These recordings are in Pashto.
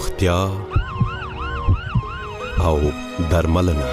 روغتیا او درملنه.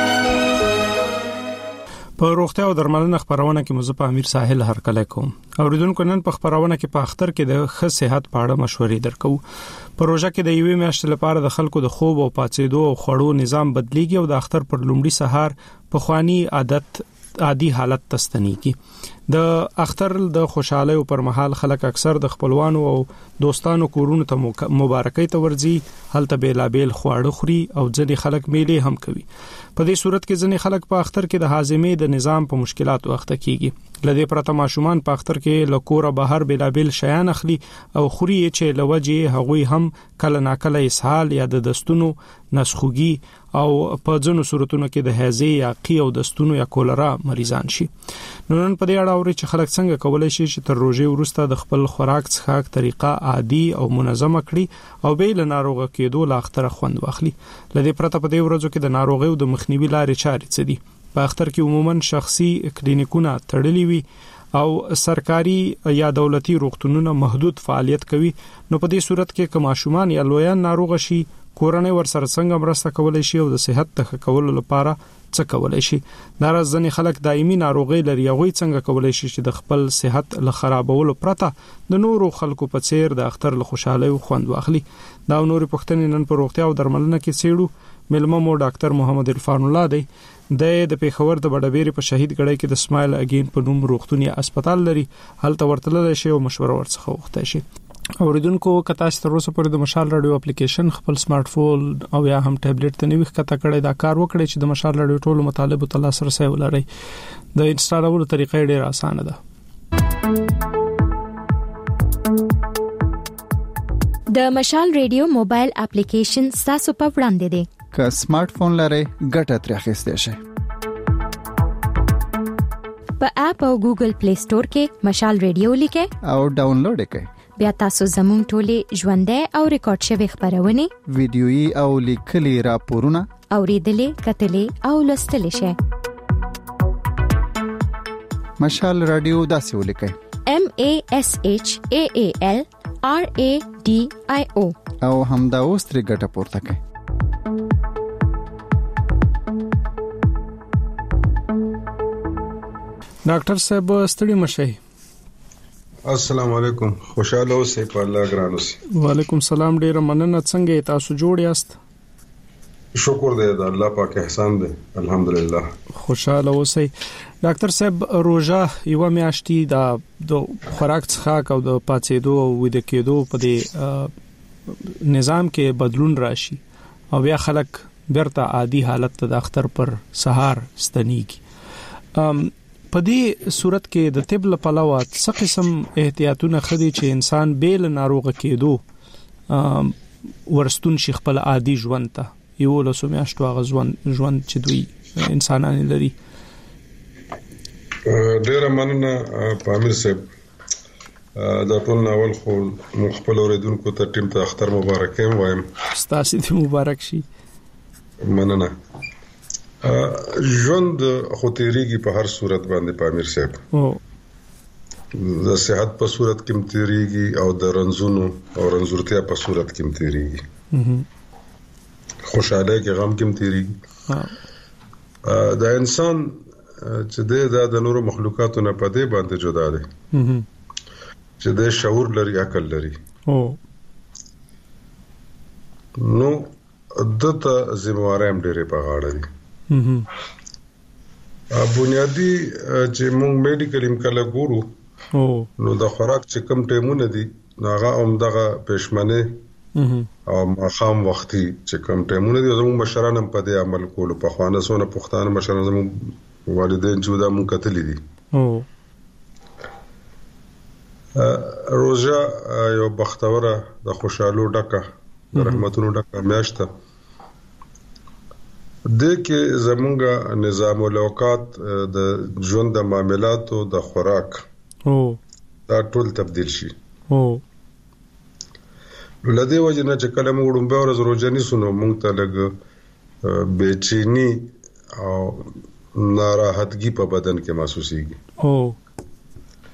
په روغتیا او درملنه خبرونه کې مزه په امیر ساحل هرکله کوم. اوریدونکو نن په خبرونه کې په اختر کې د ښه صحت په اړه مشورې درکو. پروژه کې د یوې میاشتې لپاره د خلکو د خوب او پاتېدو او خوړو نظام بدلیږي او د اختر پر لومړي سهار په خواني عادي حالت تستنیږي. د اختر د خوشحالي او پر مهال خلک اکثر د خپلوانو او دوستانو کورونو ته مبارکۍ ته ورځي، هلته بیلابیل خواړه خوري او ځینې خلک میلې هم کوي. په دې صورت کې ځینې خلک په اختر کې د هاضمې د نظام په مشکلاتو اخته کیږي. لدې پرته ماشومان په اختر کې لکوره بهر بیلابیل شیان اخلي او خوري چې لوجه هغوی هم کله ناکله اسهال یا د دستونو نسخوږي او په ځینو صورتونو کې د هضم یا قی او دستونو یا کولرا مریضان شي. نن په دې اړه اوري چې خلک څنګه کولای شي چې تر روزي وروسته د خپل خوراک څخه طریقه عادي او منظمه کړي او به له ناروغ کېدو لا اختر خوند واخلي. لدې پرته په دې ورځو کې د ناروغي او د مخنیوي لارې چارې څه دي؟ په اختر کې عموما شخصي کلینیکونه تړلي وي او سرکاري یا دولتي روغتونونه محدود فعالیت کوي. نو په دې صورت کې که ماشومان یا لویان ناروغ شي، کورنۍ ورسره څنګه مرسته کولای شي او د صحت ته کولو لپاره څه کولای شي؟ دا ځنې خلک دایمي ناروغي لري، هغه څنګه کولای شي چې د خپل صحت له خرابولو پرته د نورو خلکو په څیر د اختر له خوشحالي او خوند واخلي؟ دا نورې پوښتنې نن په روغتیا او درملنه کې څېړو. ملمه مو ډاکټر محمد عرفان الله دی. د پیښور د بډبېری په شهید ګړی کې د سمایل اگین په نوم روغتوني هسپتال لري، هلته ورتلل شي او مشوره ورڅخه وغوښتل شي. اوریدونکو کته تر اوسه پورې د مشال رادیو اپلیکیشن خپل سمارټ فون او یا هم ټابلیټ ته نیوخ کته کړی دا کار وکړي چې د مشال رادیو ټولو مطالبه ته لاسرسي ولري. د انسټالولو طریقې ډېره اسانه ده. د مشال رادیو موبایل اپلیکیشن تاسو په وړاندې دی. که سمارټ فون لرئ ګټه ترې اخیستئ شئ. په اپ او ګوګل پلی سٹور کې مشال رادیو لیکئ او ډاونلوډ کړئ. بیا تاسو زموږ ټولې ژوندۍ او ریکارډ شوی خبرونه، ویډیويي او لیکلي راپورونه اوریدلې، کتلې او لوستلې شئ. مشال رادیو داسې ولیکئ: MASHAAL RADIO او همدا اوس ترې ګټه پورته کړئ. ډاکټر صاحب ستړي مشئ. السلام علیکم، خوشاله اوسئ، په الله ګران اوسئ. وعلیکم السلام، ډیره مننه. څنګه تاسو جوړ یاست؟ شکر دی د الله پاک احسان دی، الحمدلله. خوشاله اوسئ. ډاکټر صاحب روزه یو میاشتې د خوراک څخه او د پاتېدو او ویده کېدو په دې نظام کې بدلون راشي او بیا خلک بیرته عادي حالت ته د اختر پر سهار ستنیږي. په دې صورت کې د طب له پلوه څه قسم احتیاطونه خدي چې انسان بیل ناروغ کېدو ورستون شي خپل عادي ژوند ته، یو له سمیاشتو هغه ژوند چې دوی انسانان لري؟ ډیره مننه پامیر صاحب. دا ټول ناول خو خپل اوریدونکو ته ټیم ته اختر مبارک وایم. ستاسو ته مبارک شي. مننه. ژوند خو تیریږي په هر صورت باندې پامیر صاحب. د صحت په صورت کې تیریږي او د رنځونو او رنځورتیا په صورت کې تیریږي. خوشاله کې غم کې تیریږي. د انسان چې د نورو مخلوقاتو نه په دې باندې جدا دی چې د شعور لري، عقل لري. نو دته ذمہواري هم ډېرې په غاړه دي. بنیادی چې موږ میډیکل امکانه ګورو نو د خوراک چې کم ټیمونه دي هغه هم دغه پېشمنه او مخام وختي چې کم ټیمونه دي زموږ مشران هم په دې عمل کولو. په خوانه سونه پښتانه مشران زموږ والدین چې دا مونږ کتلې دي. روزه یو بختوره د خوشالو ډکه د رحمتونو ډکه میاشته د کې زمونږ نظام الاوقات د ژوند د معاملاتو د خوراک دا ټول تبدیل شي. لدې وجه نه چې کله موږ ډومبه ورځ روزه نیسو نو موږ ته لږ بېچینی او ناراحتګي په بدن کې محسوسيږي.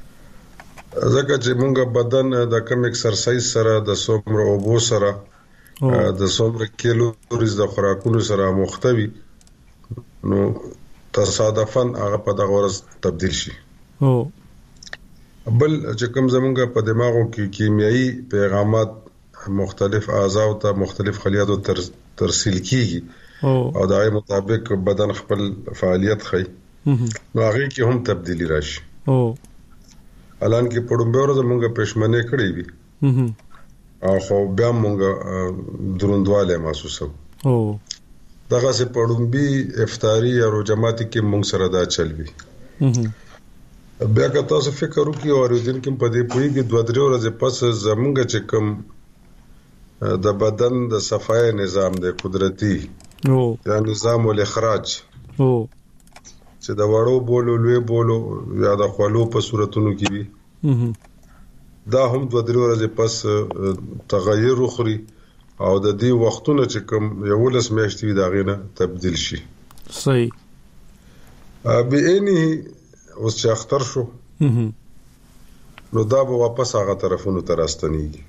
ځکه چې موږ بدن د کم ایکسرسایز سره د څومره اوبو سره د څومره کیلوریز د خوراکونو سره مختوي نو تصادفاً هغه په دغه ورځ تبدیل شي. بل چې کوم زمونږ په دماغو کې کیمیایي پیغامات مختلف اعضاء ته مختلف خلیاتو ترسیل کیږي او دغه مطابق بدن خپل فعالیت کوي نو هغه کې هم تبدیلی راشي. الان کې پړومبه ورځ مونږه پښمنه کړې وي او خو بیا مونږه دروندواله محسوسو. دغه سه پړومبي افطاری او جماعتي کې مونږ سره دا چلوي. بیا که تاسو فکر وکړئ او ورځین کې په دې پوي کې 2-3 ورځې پس زمونږ چې کوم د بدن د صفای نظام د قدرتي یا نظام الاخراج چې د وړو بولو لوی بولو یا د خولو په صورتونو کې وي دا هم 2-3 ورځې پس تغیر وخوري او د دې وختونه چې کوم یو لس میاشتې دا غینه تبدیل شي. صحیح. به اني اوس چې اختر شو نو دا به واپس هغه طرفونو ته راستنیږي.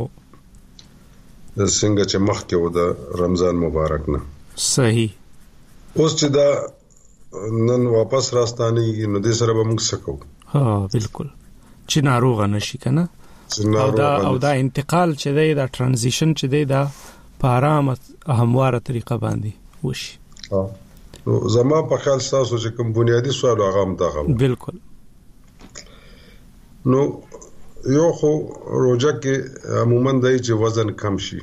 د څنګه چې مخکې و د رمضان مبارک نه. صحیح. اوس چې دا نن واپس راستانیږي نو دې سره به موږ څه کوو؟ ها بالکل چې ناروغ نشي کنه او دا انتقال چې دی دا ترانزیشن چې دی دا په آرامه همواره طریقه باندې وشي. نو زما په خیال تاسو چې کوم بنیادی سوال هغه هم دا غو بالکل. نو یو خو روزه کې عموما دای چې وزن کم شي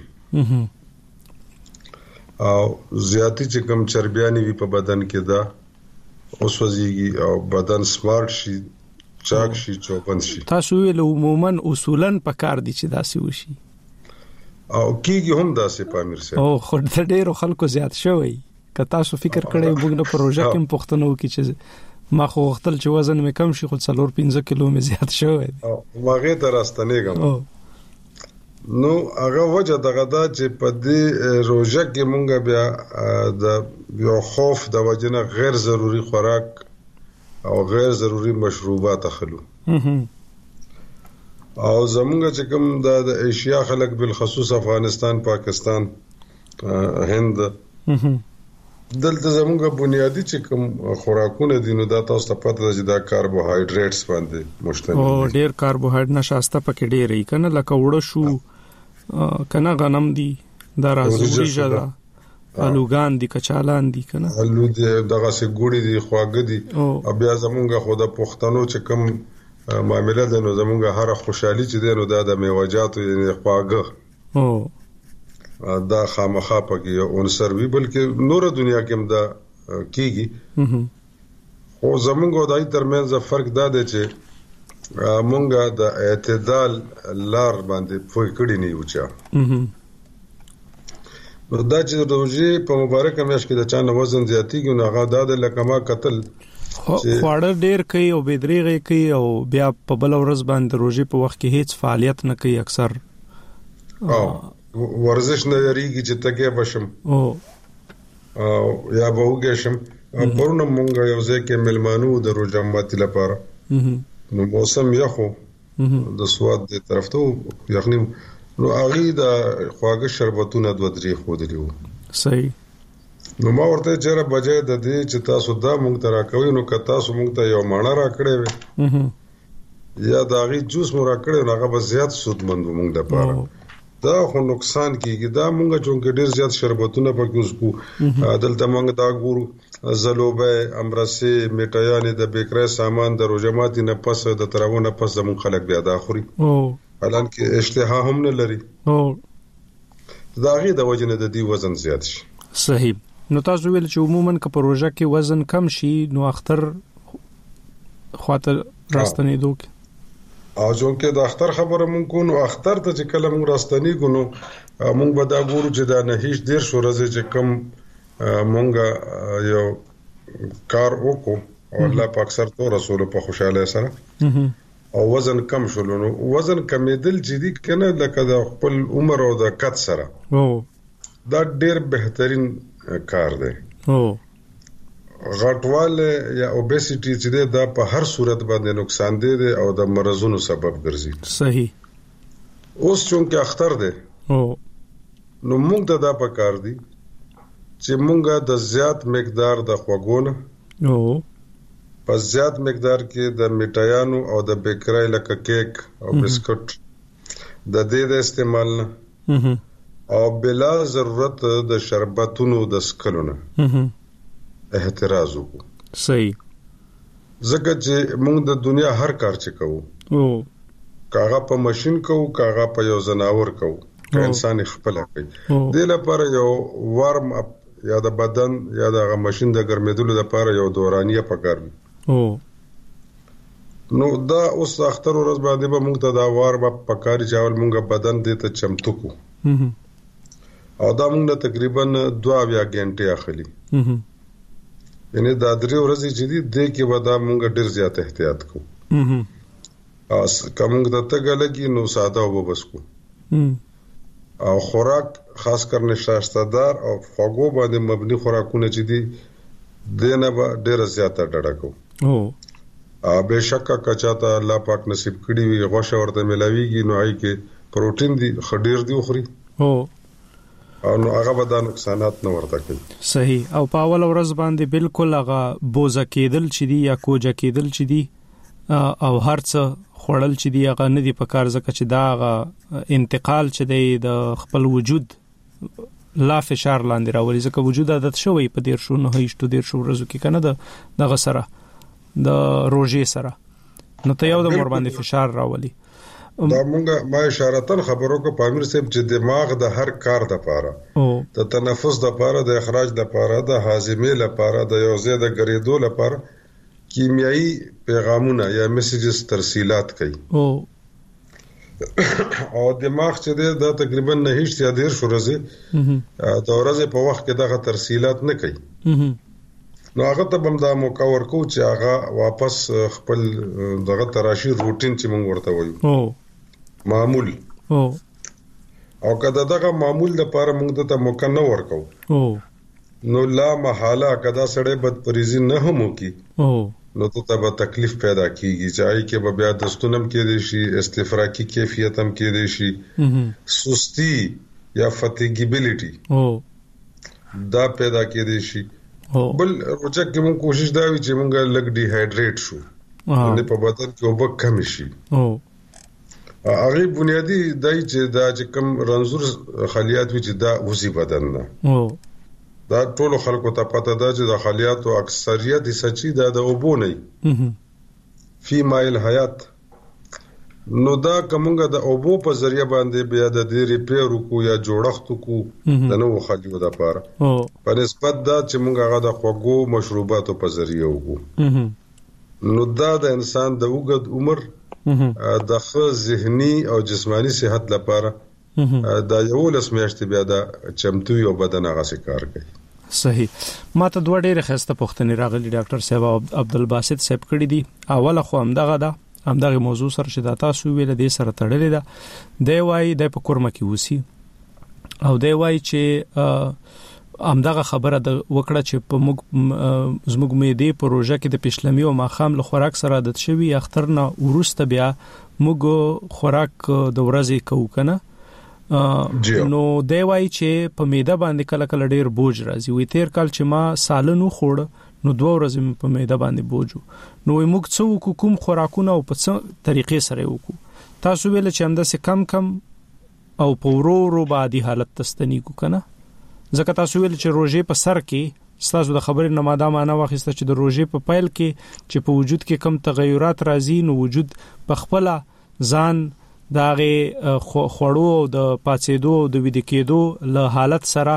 او زیاتی چې کم چربیانی وي په بدن کې دا اوس وزيږي او بدن سمارټ شي چاک شي چوپن شي. تاسو ویل عموما اصولا په کار دي چې داسې وشي او کیږي هم داسې په امیر سره او خو د ډیرو خلکو زیات شوی که تاسو فکر کړئ موږ د پروژه کې پښتنو کې چې ما خو وختل چې وزن مې کم شي خو 4-5 کیلو مې زیات شوی او واغې ته راستنېږم نو هغه وجه دغه دا چې په دې روزه کې مونږ بیا د یو خوف د وجنه غیر ضروری خوراک او غیر ضروری مشروبات اخلو او زمونږ چې کوم د ایشیا خلک بالخصوص افغانستان پاکستان هند دلته زمونږ بنیادی چې کوم خوراکونه دي نو دا تاسو ته پته ده چې دا کاربوهایډریټس باندې مشتمل او ډیر کاربوهایډریټ نشاسته پکې ډیر ای کنه لکه وړه شو کنه غنم دي دا راځي جدا الوګان دي کچالان دي کنه الو دي دغه سه ګوړي دي خواګه دي او بیا زمونږ خو د پښتنو چې کوم معاملې ده نو زمونږ هر خوشحالي چې ده نو دا د میوجات یعنی خواګه دا خامخا پکې یو عنصر وی بلکې نور دنیا کې هم دا کیږي خو زمونږ دای ترمنځ فرق دا دی چې مونږه د اعتدال لار باندې پوي کړی نه یو نو دا چې د روزي په مبارک میاشت کې د چا وزن زیاتیږي نو هغه د لکما قتل خواړه ډیر کوي او بيدریغه کوي او بیا په بل ورځ باندې روزي په وخت کې هیڅ فعالیت نه کوي اکثر ورزش نه لريږي چې تګه بشم او یا به وګشم پرونه مونږ یو ځکه ملمانو د روزه ماتي لپاره نو موسم یخو د سواد د طرف ته یخنی نو هغه د خواږه شربتونه 2-3 خو دي. صحیح. نو ما ورته چیرې بجای د دې چې تاسو دا مونږ ته راکوي نو که تاسو مونږ ته یو ماڼه راکړې وي یا دا غي جوس مو راکړې نو هغه به زیات سودمند مونږ د پاره دا خو نقصان کیږي دا مونږ چونکه ډیر زیات شربتونه پکې اوس کو دلته مونږ دا ګورو زلوبه امرسي میټایانې د بیکری سامان د روجماتي نه پس د تراونه پس د مونږ خلک بیا دا خوري الان کې اشتها هم نه لري دا غي د وجنه د دې وزن زیات شي. صحیح. نو تاسو ویل چې عموما که پروژه کې وزن کم شي نو اختر خاطر راستنې دوک او جون کې د اختر خبره مونږ کو نو اختر ته چې کله مونږ راستنې کو نو مونږ به دا ګورو چې دا نه هیڅ ډیر شو راځي چې کم مونږ یو کار وکړو او الله پاک سره تو رسول په خوشاله سره او وزن کم شول نو وزن کمیدل جدي کنه لکه د خپل عمر او د قد سره دا ډیر بهترین کار دی. غټواله یا اوبیسيټي چې دا په هر صورت باندې نقصان دی او د مرزونو سبب ګرځي. صحیح. اوس چونکه اختر دی نو موږ ته دا پکار دي چې موږ د زیات مقدار د خوګونه په زیات مقدار کې د میټایانو او د بیکرای لکه کیک او بسکټ د دې د استعمال نه او بلا ضرورت د شربتونو د سکلونه احتراز وکړو. صحیح. ځکه چې موږ د دنیا هر کار چې کوو کاغه په ماشين کوو کاغه په یو زناور کوو که انسان خپل کوي د لپاره یو وارم اپ یا د بدن یا د ماشين د ګرمېدلو لپاره یو دورانیه پکار وي. نو دا اوس اختر ورځ باندې به موږ ته دا وارم اپ پکاري چاول موږ بدن دې ته چمتو کو او دا موږ تقریبا 2 غنټې اخلي. یعنی دا 3 ورځې چې دي د کې ودا موږ ډیر زیات احتیاط کو. اس کوم د تګ لګي نو ساده وبس کو او خوراک خاص کر نشاستدار او خوګو باندې مبني خوراکونه چې دي دنه به ډیر زیات ډډه کو. به شک کچاته الله پاک نصیب کړي وي غوښه ورته ملاويږي نو هي کې پروتین دي خډیر دی خوري او نو هغه به دا نقصانات نه ورته کوي. صحیح. او په اول ورځ باندې بالکل هغه بوزه کېدل چې دی یا کوجه کېدل چې دی او هرڅه خوړل چې دی هغه نه دی په کار ځکه چې دا هغه انتقال چې دی د خپل وجود لا فشار لاندې راولي ځکه وجود عادت شوی په 150 ورځو کې کنه د غسره د روزي سره نو ته یو د مور باندې فشار راولي. دا مونږه ما اشارتن خبرو کو پامیر صاحب چې دماغ د هر کار د پاره د تنفس د پاره د اخراج د پاره د هاضمې لپاره د یو ځای د غریدو لپاره کیمیاوي پیغامونه یا میسیجز ترسیلات کوي او دماغ چې دا تقریبا نه هیڅ یا ډیر شورزه د ورځې په وخت کې دغه ترسیلات نه کوي. نو هغه ته بم دا موقع ورکو چې هغه واپس خپل دغه تراشی روټین چې موږ ورته وایو معمول او کله دغه معمول د لپاره موږ ته موقع نه ورکو نو لا محاله کدا سړی بد پریزي نه همو کی نو ته به تکلیف پیدا کیږي چې کې به بیا دستونم کې دي شي استفراقی کیفیت هم کې دي شي سستی یا فاتیګیبیلیټي دا پیدا کې دي شي. بل روچه کې موږ کوشش دا وی چې موږ لګ ډي هایډریټ شو نه په بدن کې وب کم شي. هغه بنیادی دای چې دا چې کم رنزور خلیات وی چې دا وزي بدن نه دا ټول خلکو ته پته ده چې د خلیاتو اکثریت سچي دا د اوبو نه فی مایل حیات نو دا کومګه د اوبو په ذریعہ باندې بیا د دې ریپیر کو یا جوړښت کو د نو خلیو د پاره په نسبت دا چې موږ هغه د خوګو مشروباتو په ذریعہ وګو نو دا د انسان د وګد عمر د ښه ذهني او جسمانی صحت لپاره دا یو لسمیاشت بیا دا چمتو یو بدن هغه کار کوي. صحیح. ما ته دوه ډېر خسته پوښتنې راغلي ډاکټر صاحب عبدالباسط صاحب کړی دي. اوله خو همدغه موضوع سره چې دا تاسو ویل دي سره تړلې ده دی وای د پکورمه کې وسی او دی وای چې همدغه خبره د وکړه چې په زموږ مېدې پروژه کې د پښلمي او ماخام له خوراک سره عادت شوی اختر نه ورسته بیا موږ خوراک د ورځې کوو کنه نو دی وای چې په میده باندې کله کله ډیر بوج راځي. وی تیر کال چې ما سالنو خوړ نو 2 ورځې په میده باندې بوجو نو موږ څو کوم خوراکونه او په څه طریقې سره وکړو. تاسو ویل چې همدا سه کم او په ورو باندې حالت تستنی کو کنه ځکه تاسو ویل چې روزه په سر کې ستاسو د خبرې نه ماده معنا واخیسته چې د روزه په پیل کې چې په وجود کې کم تغیرات راځي نو وجود په خپل ځان داغه خوړو د پاتېدو د وید کېدو له حالت سره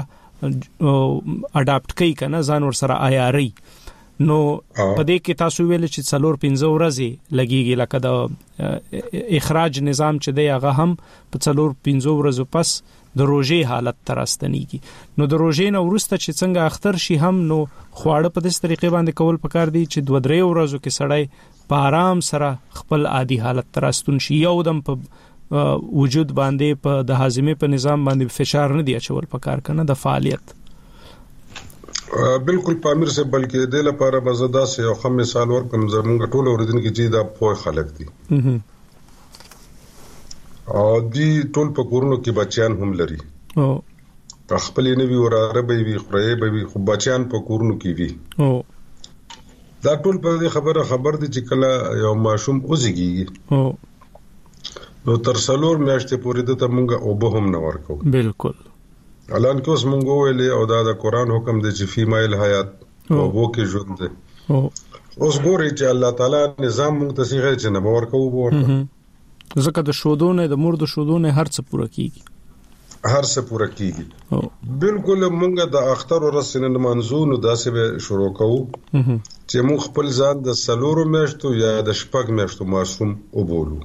اډاپټ کوي کنه ځان ور سره عیاري نو په دې کې تاسو ویل چې 4-5 ورځې لګيږي لکه د اخراج نظام چې دی هغه هم په 4-5 ورځې پس د روزي حالت ترستنیږي. نو د روزي نو ورسته چې څنګه اختر شي هم نو خواړه په دې طریقې باندې کول پکار دي چې 2-3 ورځو کې سړی په آرام سره خپل عادي حالت ترستون شي یو دم په وجود باندې په د هاضمې په نظام باندې فشار نه دی اچول پکار کنه د فعالیت. بالکل پامیر سے بلکې د لپاره مزدا سه یو خم مثال ورکم زمونږ ټول اوریدونکو چې دا پوه خلک دي او دی ټول په کورونو کې بچیان هم لري خپل نه وی وراره به وی خړې به وی خو بچیان په کورونو کې وی دا ټول په دې خبر دي چې کله یو ماشوم اوسېږي نو تر 4 میاشتې پورې د تمونګه او به هم نه ورکو بالکل الان کې اوس مونږ ویلې او دا د قران حکم دی چې فیمایل حیات او وو کې ژوند دی اوس ګوري چې الله تعالی نظام مونږ ته څنګه چې نه ورکو ځکه د شودونه د مور د شودونه هر څه پوره کیږي بالکل مونږ د اختر ورسره منځونو داسې به شروع کوو چې مونږ خپل ځان د 4 میاشتو یا د 6 میاشتو معصوم وبولو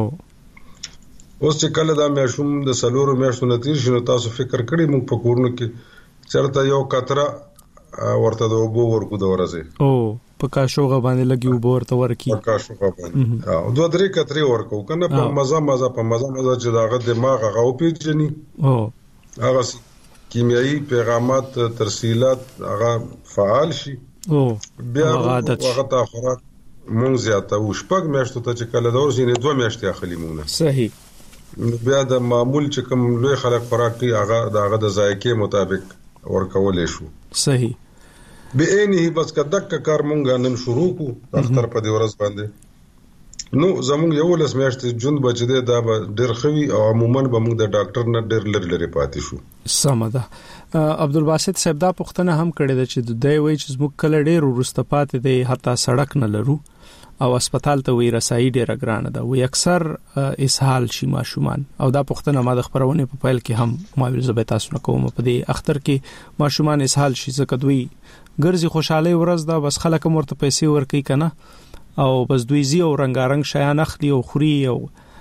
اوس چې کله دا معصوم د 4 میاشتو نتیجه شنو تاسو فکر کړئ مونږ په کورونو کې چرته یو قطره ورته د وبو ورکو د ورځي په کاشوغه باندې لګي وبو ورته ورکی په کاشوغه باندې او 2-3 قطرې ورکو کنه په مزه چې داغه دماغ هغه پیژني هغه کیمیاوي پیغامات ترسیلات هغه فعال شي بیا هغه ته خوراک مونږ زیاته او 6 میاشتو ته چې کله دور شي نه 2 میاشتې اخلي مونږ صحیح بیا د معمول چې کوم لوی خلک خوراک کوي هغه د ذایقې مطابق ورکول شو صحیح به اني بس کدک کار مونږ نن شروع کو اختر په دې ورځ باندې نو زموږ یو لس میاشتې جون بچی دا به ډېر خوي او عموما به موږ د ډاکټر نه ډېر لري پاتې شو سمده عبدالباسط صاحب دا پوښتنه هم کړې ده چې د دوی وایي چې موږ کله ډېر ورسته پاتې دی حتی سړک نه لرو او هسپتال ته وی رسایي ډېر ګرانه ده وی اکثر اسهال شي ماشومان او دا پوښتنه ما د خبرونه په پیل کې هم ما ویل زه به تاسو نه کوم په دې اختر کې ماشومان اسهال شي ځکه دوی ګرځي خوشاله ورځ دا بس خلک مرته پیسې ورکي کنه او بس دوی زی او رنگارنګ شیان اخلي او خوري او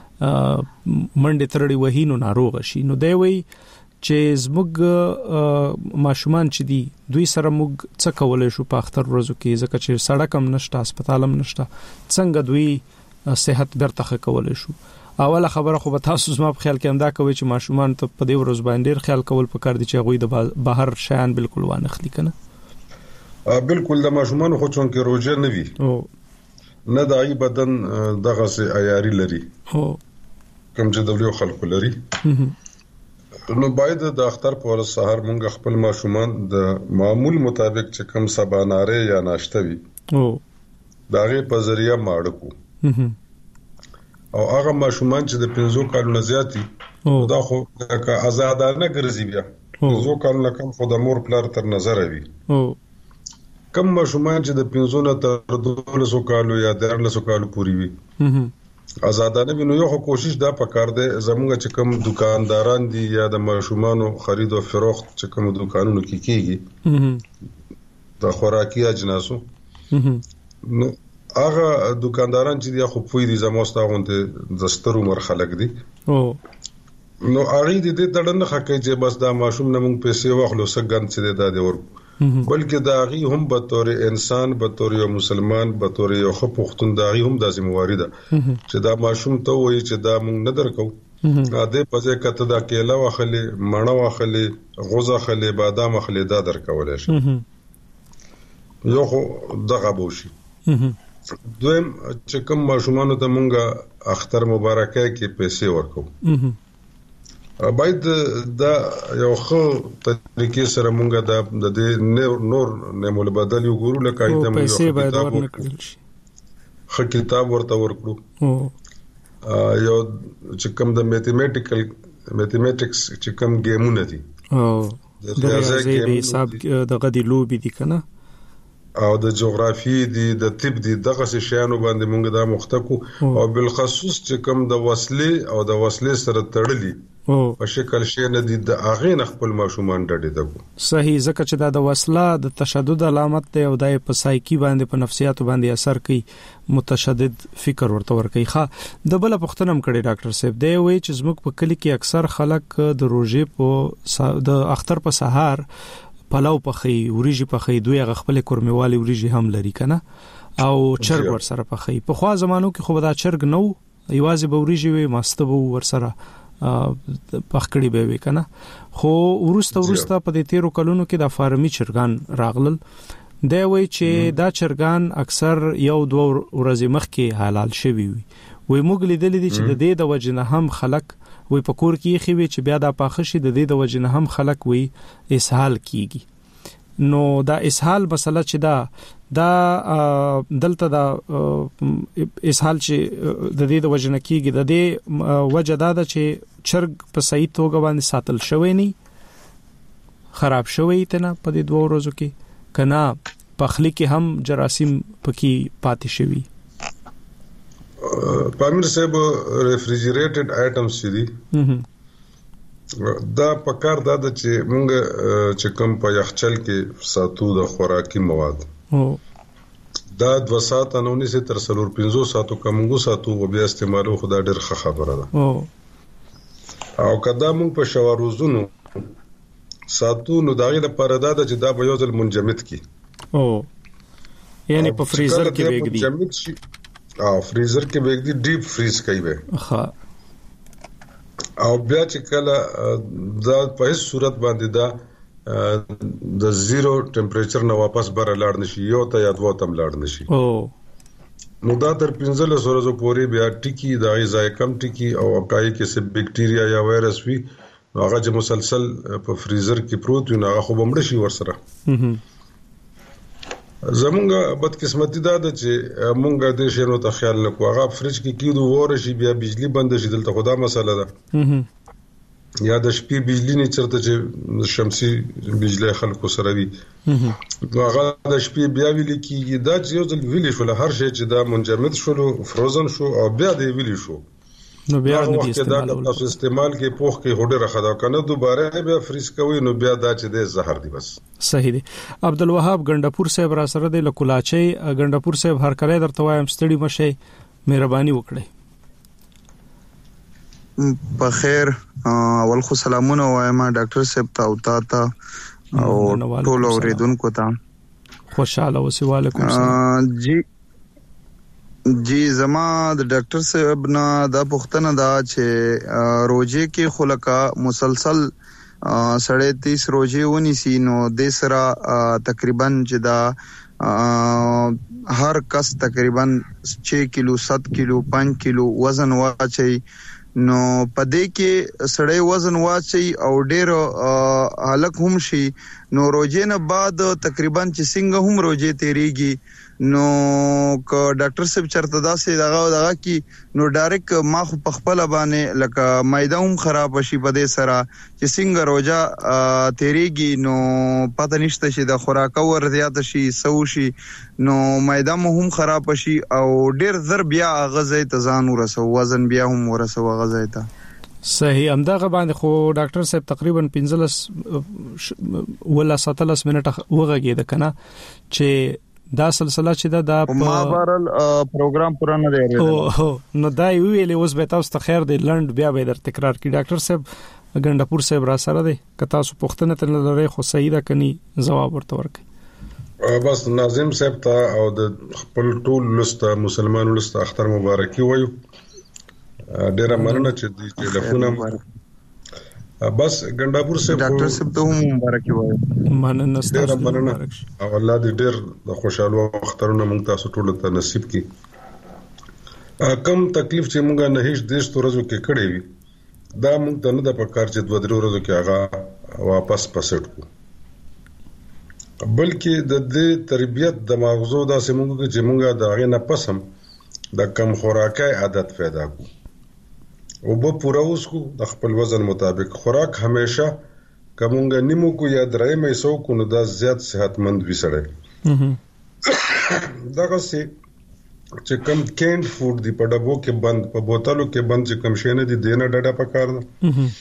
منډه ترړي وهینو ناروغ شي نو دی وی چې زموږ ماشومان چې دي دوی سره موږ څه کولای شو په اختر ورځو کې ځکه چې سړک هم نشته هسپتال هم نشته څنګه دوی صحت برته کولای شو اوله خبره خو به تاسو زما په خیال کې هم دا کوي چې ماشومان ته په دې ورځ باندې خیال کول پکار دي چې غوي د بهر شیان بالکل وانه خلی کنه بالکل د ماشومان خو چون کې روزه نه وي نه دای بدن دغه سي عیاري لري کوم چې دولو خلکو لري نو باید د اختر په ورځ سحر مونږ خپل ماشومان د معمول مطابق چې کوم سباناره یا ناشته وي داغه په ذریعہ ماړو او هغه ماشومان چې د 15 کالونو زیاتی دا خو آزادانه ګرځي بیا 15 کالونو کم خو د مور پلار تر نظر وي کم ماشومان چې د 15 نه تر 12 کالو یا 13 کالو پوري وي آزادانه وینو یو کوشش دا پکار دی زموږ چې کوم دکانداران دي یا د ماشومانو خرید او فروخت چې کوم دکانونو کې کیږي د خوراکي اجناسو نو هغه دکانداران چې دی خو پوي دي زموستا غونته د سترو مرخلک دي نو اړې دې تړنه خکې چې بس دا ماشوم نه مونږ پیسې واخلو سګند چې دا دی ور بلکې داغي هم به تور انسان به تور یو مسلمان به تور یو خپوختون داغي هم د ذمہواری ده چې دا ماشوم ته وایي چې دا مونږ نه درکو اده پځه کته دا کېلا واخلې مڼه واخلې غوزه واخلې بادام واخلې دا درکول شي یو خو دغه بوشي دویم چې کوم ماشومان ته مونږه اختر مبارکه کې پیسې ورکو باید دا یو خو طریقې سره مونږه د نور نمول بدل یو ګورو لکه ایته مونږ خو کتاب ورته ورکړو یو چې کوم د میتھمیټکس چې کوم گیمونه دي د ریاضي حساب دغه دی لوبي دي کنه او د جغرافي دي د طب دي دغه شیانو باندې مونږ دا مختکو او بالخصوص چې کوم د وسلې او د وسلې سره تړلي په شکل شي نه دي د اغه نه خپل ماشومان ډډې دغه صحیح ځکه چې دا د وسله د تشدد علامت دی او د پسایکی باندې په نفسیات باندې اثر کوي متشدد فکر ورته ور کوي ښه د بل پختنم کړي ډاکټر صاحب دی وی چې زموږ په کلی کې اکثر خلک د روزې په د اختر په سحر پلاو پخې وريجي پخې دوی خپل کورموالي وريجي هم لري کنه او چرګ ور سره پخې په خوا زمانو کې خو دا چرګ نو یوازې به وريجي وي مستبو ور سره پخکړی به وي کنه خو ورسته په دې 13 کلونو کې د فارمي چرګان راغلل دی وی چې دا چرګان اکثر یو دوه ورځې مخکې حلال شوي وي موږ لیدل دي چې د دې د وجنه هم خلک وي پکور کې خي وي چې بیا دا پاخه شي د دې د وجنه هم خلک وي اسهال کیږي. نو دا اسهال مسله چې دا دلته دا اسهال چې د دې د وجنه کیږي د دې وجه دا ده چې چرګ په صحیح توګه باندې ساتل شوی نه خراب شوی ته په دې 2 ورځو کې کنا پخلی کې هم جراثیم پکې پاتې شوی. پامیر صاحب ریفریجریټډ آیټمز دي دا پکار دا چې مونږ چې کوم په یخچال کې ساتو د خوراکي مواد دا 2 ساعت نه 19 تر 4-5 ساعتو کومګو ساتو او بیا استعمالو خدا ډېر ښه خبره ده او کدا مونږ په شواروزونو ساتو نو داغه لپاره دا چې دا به یو ځل منجمد کی یعنی په فریزر کې وګدي منجمد شي فریزر کې وګدي ډیپ فریز کوي به ها او بیا چې کله دا په هیڅ صورت باندې دا د زیرو ټمپریچر نه واپس بره لاړ نشي یو ته یا 2 تم لاړ نشي نو دا تر 15 ورځې پورې بیا ټکی دا غذای کم ټکی او اکای کې څه بکټیریا یا وایرس وي هغه چې مسلسل په فریزر کې پروت وي هغه خو بمړ شي ورسره. زمونږه بدقسمتي دا ده چې مونږه د شنو ته خیال نکو هغه فریج کې کیدو وره شي بیا بجلی بند شي دلته خدا مسله ده یا د شپې بجلی نه چرته چې شمسي بجلی خلکو سره وي هغه د شپې بیا ویل کیږي دا چې یو ځل ویل شو هر شی چې دا منجمد شو فروزن شو او بیا دی ویل شو نو بیا نه تاسو استعمال کې پوخ کې هډه راخدا کنه دوباره بیا فریز کوي نو بیا دا چې د زهر دی بس. صحیح دی. عبدالوهاب ګندپور صاحب را سره د لکولاچي ګندپور صاحب هر کله درته وایم ستړي مشه مهرباني وکړئ. بخیر اول خو سلامونه وایم ډاکټر صاحب ته او ټول اوریدونکو ته خوشاله اوسئ. وعلیکم السلام. جی زما د ډاکټر صاحب نه دا پوښتنه دا چې روزه کې خلکا مسلسل 30 روزه ونیسي نو د سره تقریبا چې دا هر کس تقریبا 6 کیلو 7 کیلو 5 کیلو وزن واچي نو پدې کې سړی وزن واچي او ډېر هلک هم شي نو روزه نه بعد تقریبا چې څنګه هم روزه تیریږي نو ک ډاکټر صاحب چرته دا سي دغه کی نو ډایرک ما خو پخپل باندې لکه معده هم خراب شي په دې سره چې څنګه روزه تیریږي نو پته نشته چې د خوراک ور زیات شي سو شي نو معده هم خراب شي او ډیر زر بیا غذای ته ځان ورسو وزن بیا هم ورسو غذای ته. صحیح همدغه باندې خو ډاکټر صاحب تقریبا 15 ولا 17 منټه وغږید کنه چې دا سلسله چې دا ما بارل پروګرام پورا نه دی نو دا ویلې اوس به تاسو ته خیر دی لند بیا به در تکرار کی. ډاکټر صاحب ګندپور صاحب را سره دی که تاسو پوښتنه تل لري خو صحیح ده کني جواب ورته ورکړي. بس ناظم صاحب ته او د خپل ټول لسته مسلمانانو لسته اختر مبارکي وایو. ډیره مننه چې د ټلیفون بس ګندپور صاحب ډاکټر صاحب ته هم مبارکي وایو. مننه ډیره مننه او الله دې ډیر د خوشاله اخترونه موږ تاسو ټول ته نصیب کړي. کم تکلیف چې موږ نه هیڅ دیش ورځو کې کړې وي دا موږ ته نه د پکار چې 2-3 ورځو کې هغه واپس پسټ کو بلکې د دې تربيت د ماغزو داسې موږ چې موږ د هغه نه پسم د کم خوراکي عادت پیدا کو او به پورا اوس کو د خپل وزن مطابق خوراک همیشه کومګ نیمو کو یا درې مې سو کو نو دا زیات صحتمند وي سره دا غسي چې کم کینډ فود دی په ډبو کې بند په بوتلو کې بند چې کم شینه دي دینه ډډه پکار نه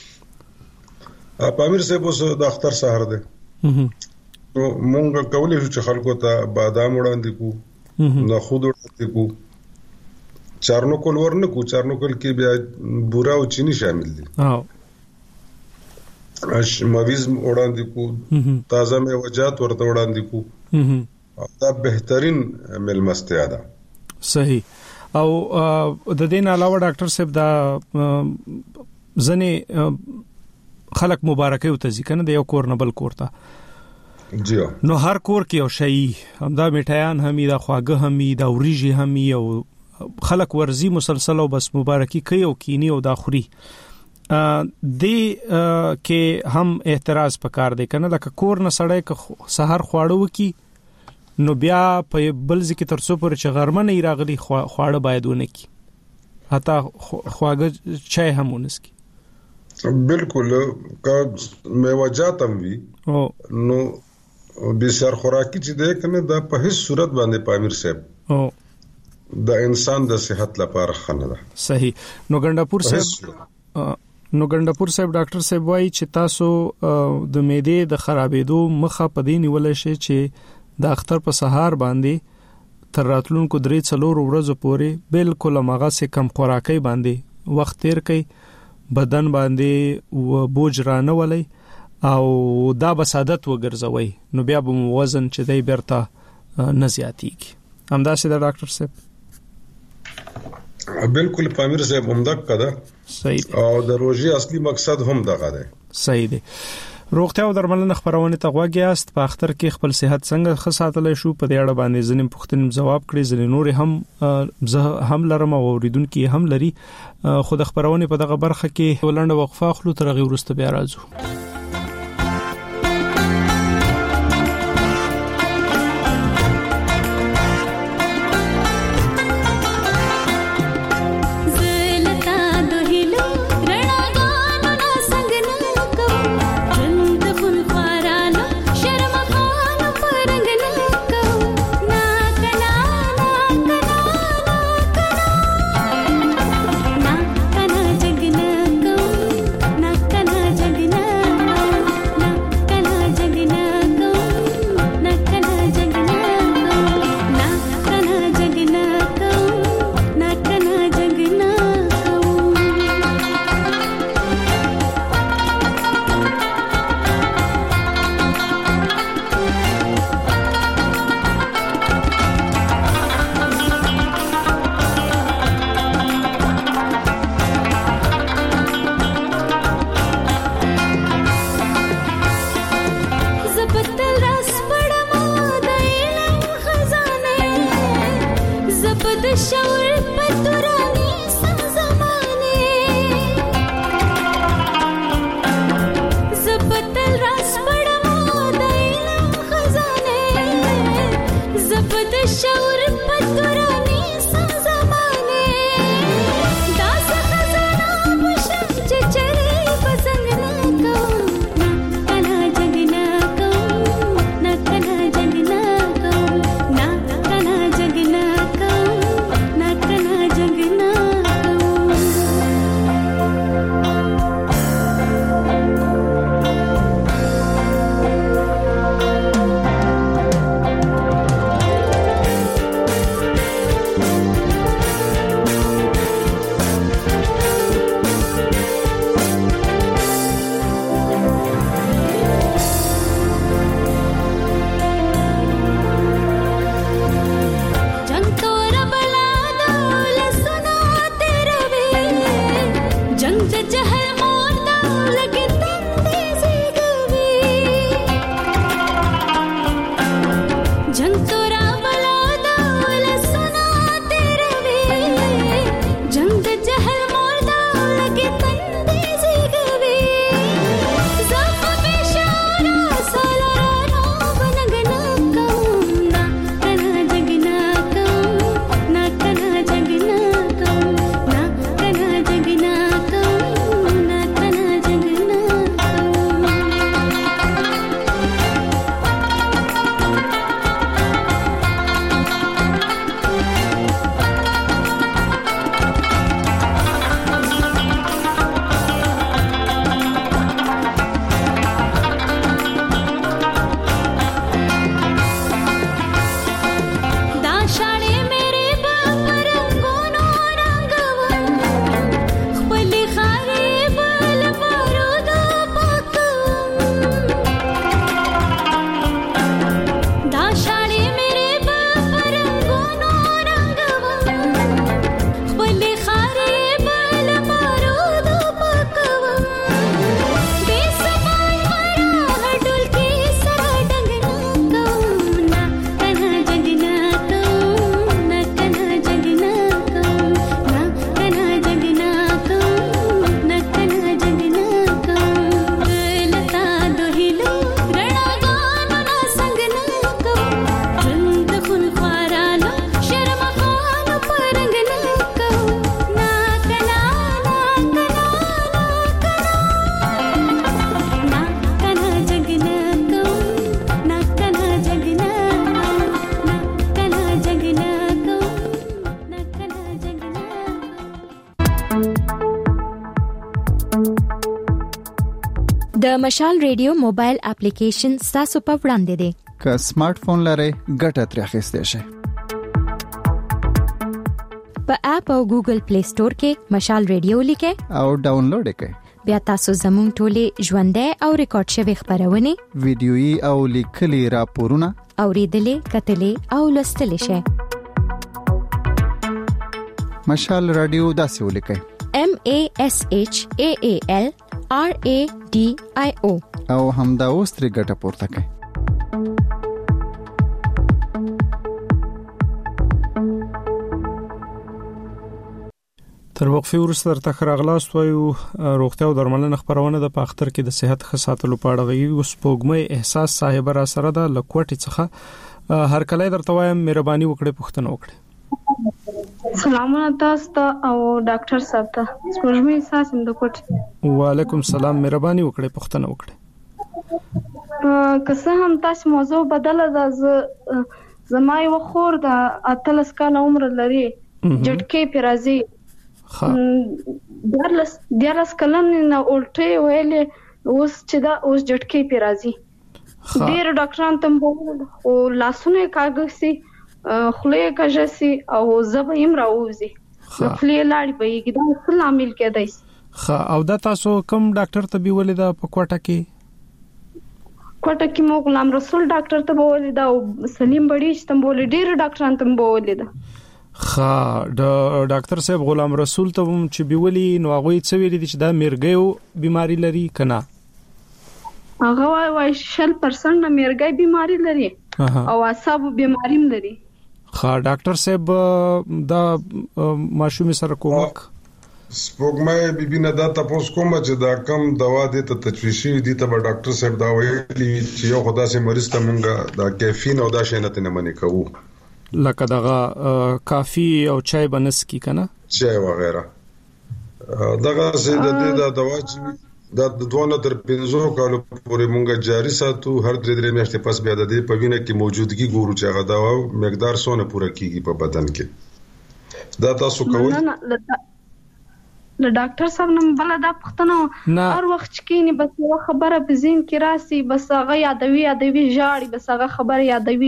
پامیر صاحب اوس د اختر سحر ده نو مونږ کولای شو چې خلکو ته بادام وړاندې کو نه خود وړاندې کو چارنوکل ورنه کو چارنوکل کې بیا بورا او چینی شامل دي مویز وړاندې کو تازه میوجات ورته وړاندې کو دا بهترین ملمستیا ده. صحیح او د دې علاوه ډاکټر صاحب دا ځنې خلک مبارکي او تذکر نه د یو کور نه بل کور ته جی نو هر کور کې او شي همدا میټایان همي دا خواږه همي دا وریجی همي او خلک ورزي مسلسل او بس مبارکي کوي او کینی او دا خوري کې هم احتراز پکار دی کنه لکه کور نه سړی که سحر خواړه وکي نو بیا په بل ځکه ترڅو پر چې غرمه نه راغلي خواړه باید ونه کی حتی خواږه چای هم ونسکی بالکل کا میوجات هم وی نو بسیار خوراکي چې ده کنه دا په هیڅ صورت باندې پامیر صاحب د انسان د صحت لپاره خنه ده صحیح نو ګنداپور صاحب ډاکټر صاحب وایي چې تاسو د معدې د خرابېدو مخه پدې نیول شي چې د اختر په سهار باندې تر راتلونکو 3-4 ورځې پورې بالکل ماغه سه کم خوراکي باندې وخت تیر کوي بدن باندې بوج رانه ولي او دا بسادت وګرځوي نو بیا به وزن چې دی برته نه زیاتیږي همداسې د ډاکټر صاحب بالکل پامیر صاحب همدا کده صحیح او د روزي اصلي مقصد هم دغه دی صحیح دی روغتیا او درملنه خبرونه ته غواګیاست په اختر کې خپل صحت څنګه خساتلای شو په دې اړه باندې ځینې پوښتنې جواب کړي ځینې نور هم زه هم لرم او اوریدونکو هم لري خو د خبرونه په دغه برخه کې ولنډه وقفه خلو تر غي ورسته بیا راځو د مشال ریډیو موبایل اپلیکیشن تاسو په وړاندې دی که سمارټ فون لرئ ګټه ترې اخیستئ شئ په اپ او ګوګل پلی سٹور کې مشال ریډیو لیکئ او ډاونلوډ کړئ بیا تاسو زموږ ټولې ژوندۍ او ریکارډ شوی خبرونه ویډیويي او لیکلي راپورونه اوریدلې کتلې او لوستلې شئ مشال رادیو داسې ولیکئ MASHAALRADIO او همدا اوس ترې ګټه پورته کړئ تر وقفه وروسته درته راغلاست وایو روغتیا او درملنه خبرونه د پاختر کې د صحت خصاتلو په اړه غوي اوس پوګمې احساس صاحب را سره د لکوټي څخه هر کله درته وایم مهرباني وکړئ پوښتنه وکړئ سلامونه تاسو ته او ډاکټر صاحب ته سپوږمۍ احساس اندکوټ وعلیکم السلام مهرباني وکړئ پوښتنه وکړئ که څه هم تاسو موضوع بدله ده زما یو خور د 13 کال عمر لري جټکې پیرازي دیارلس کلن نه اولټي ویلې اوس چې دا اوس جټکې پیرازي ډېر ډاکټران تم بول او لاسونه کاږي خلې کاږي او زبې هم راوځي خلې لاړې بېګي دا څه عامل کېدای او دا تاسو کوم ډاکټر ته بیولې دا په کوټه کې مو غلام رسول ډاکټر ته بولې دا سلیم بډیش تم بولې ډېر ډاکټران تم بولې دا ډاکټر صاحب غلام رسول ته چې بیولې نو هغه څه ویلي چې دا مرګیو بیماری لري کنه هغه وای 60% مرګي بیماری لري او اعصاب بیماری هم لري ډاکټر صاحب دا ماشوم سره کومک سپوږمۍ بیبي نه دا تاسو کوم چې دا کم دوا دي ته تجویزي دي ته ډاکټر صاحب دا ویلي چې یو خدا سي مریض ته مونږه دا کیفین او دا شینه نه منې کوو لکه دغه کافي او چای بنس کی کنه چای وغیرہ دغه سي د دې دا دوا چې دا د 2 تر 5 کالو پورې مونږه جاری ساتو هر 3 میاشتې پس بیا د دې په وینه کې موجودګي ګورو چې هغه دوا مقدار سونه پوره کیږي په بدن کې دا تاسو کوئ له ډاکټر صاحب نن بل دا پښتنه هر وخت کې بس یو خبره په ذهن کې راسي بس هغه یادوي ژاړي بس هغه خبره یادوي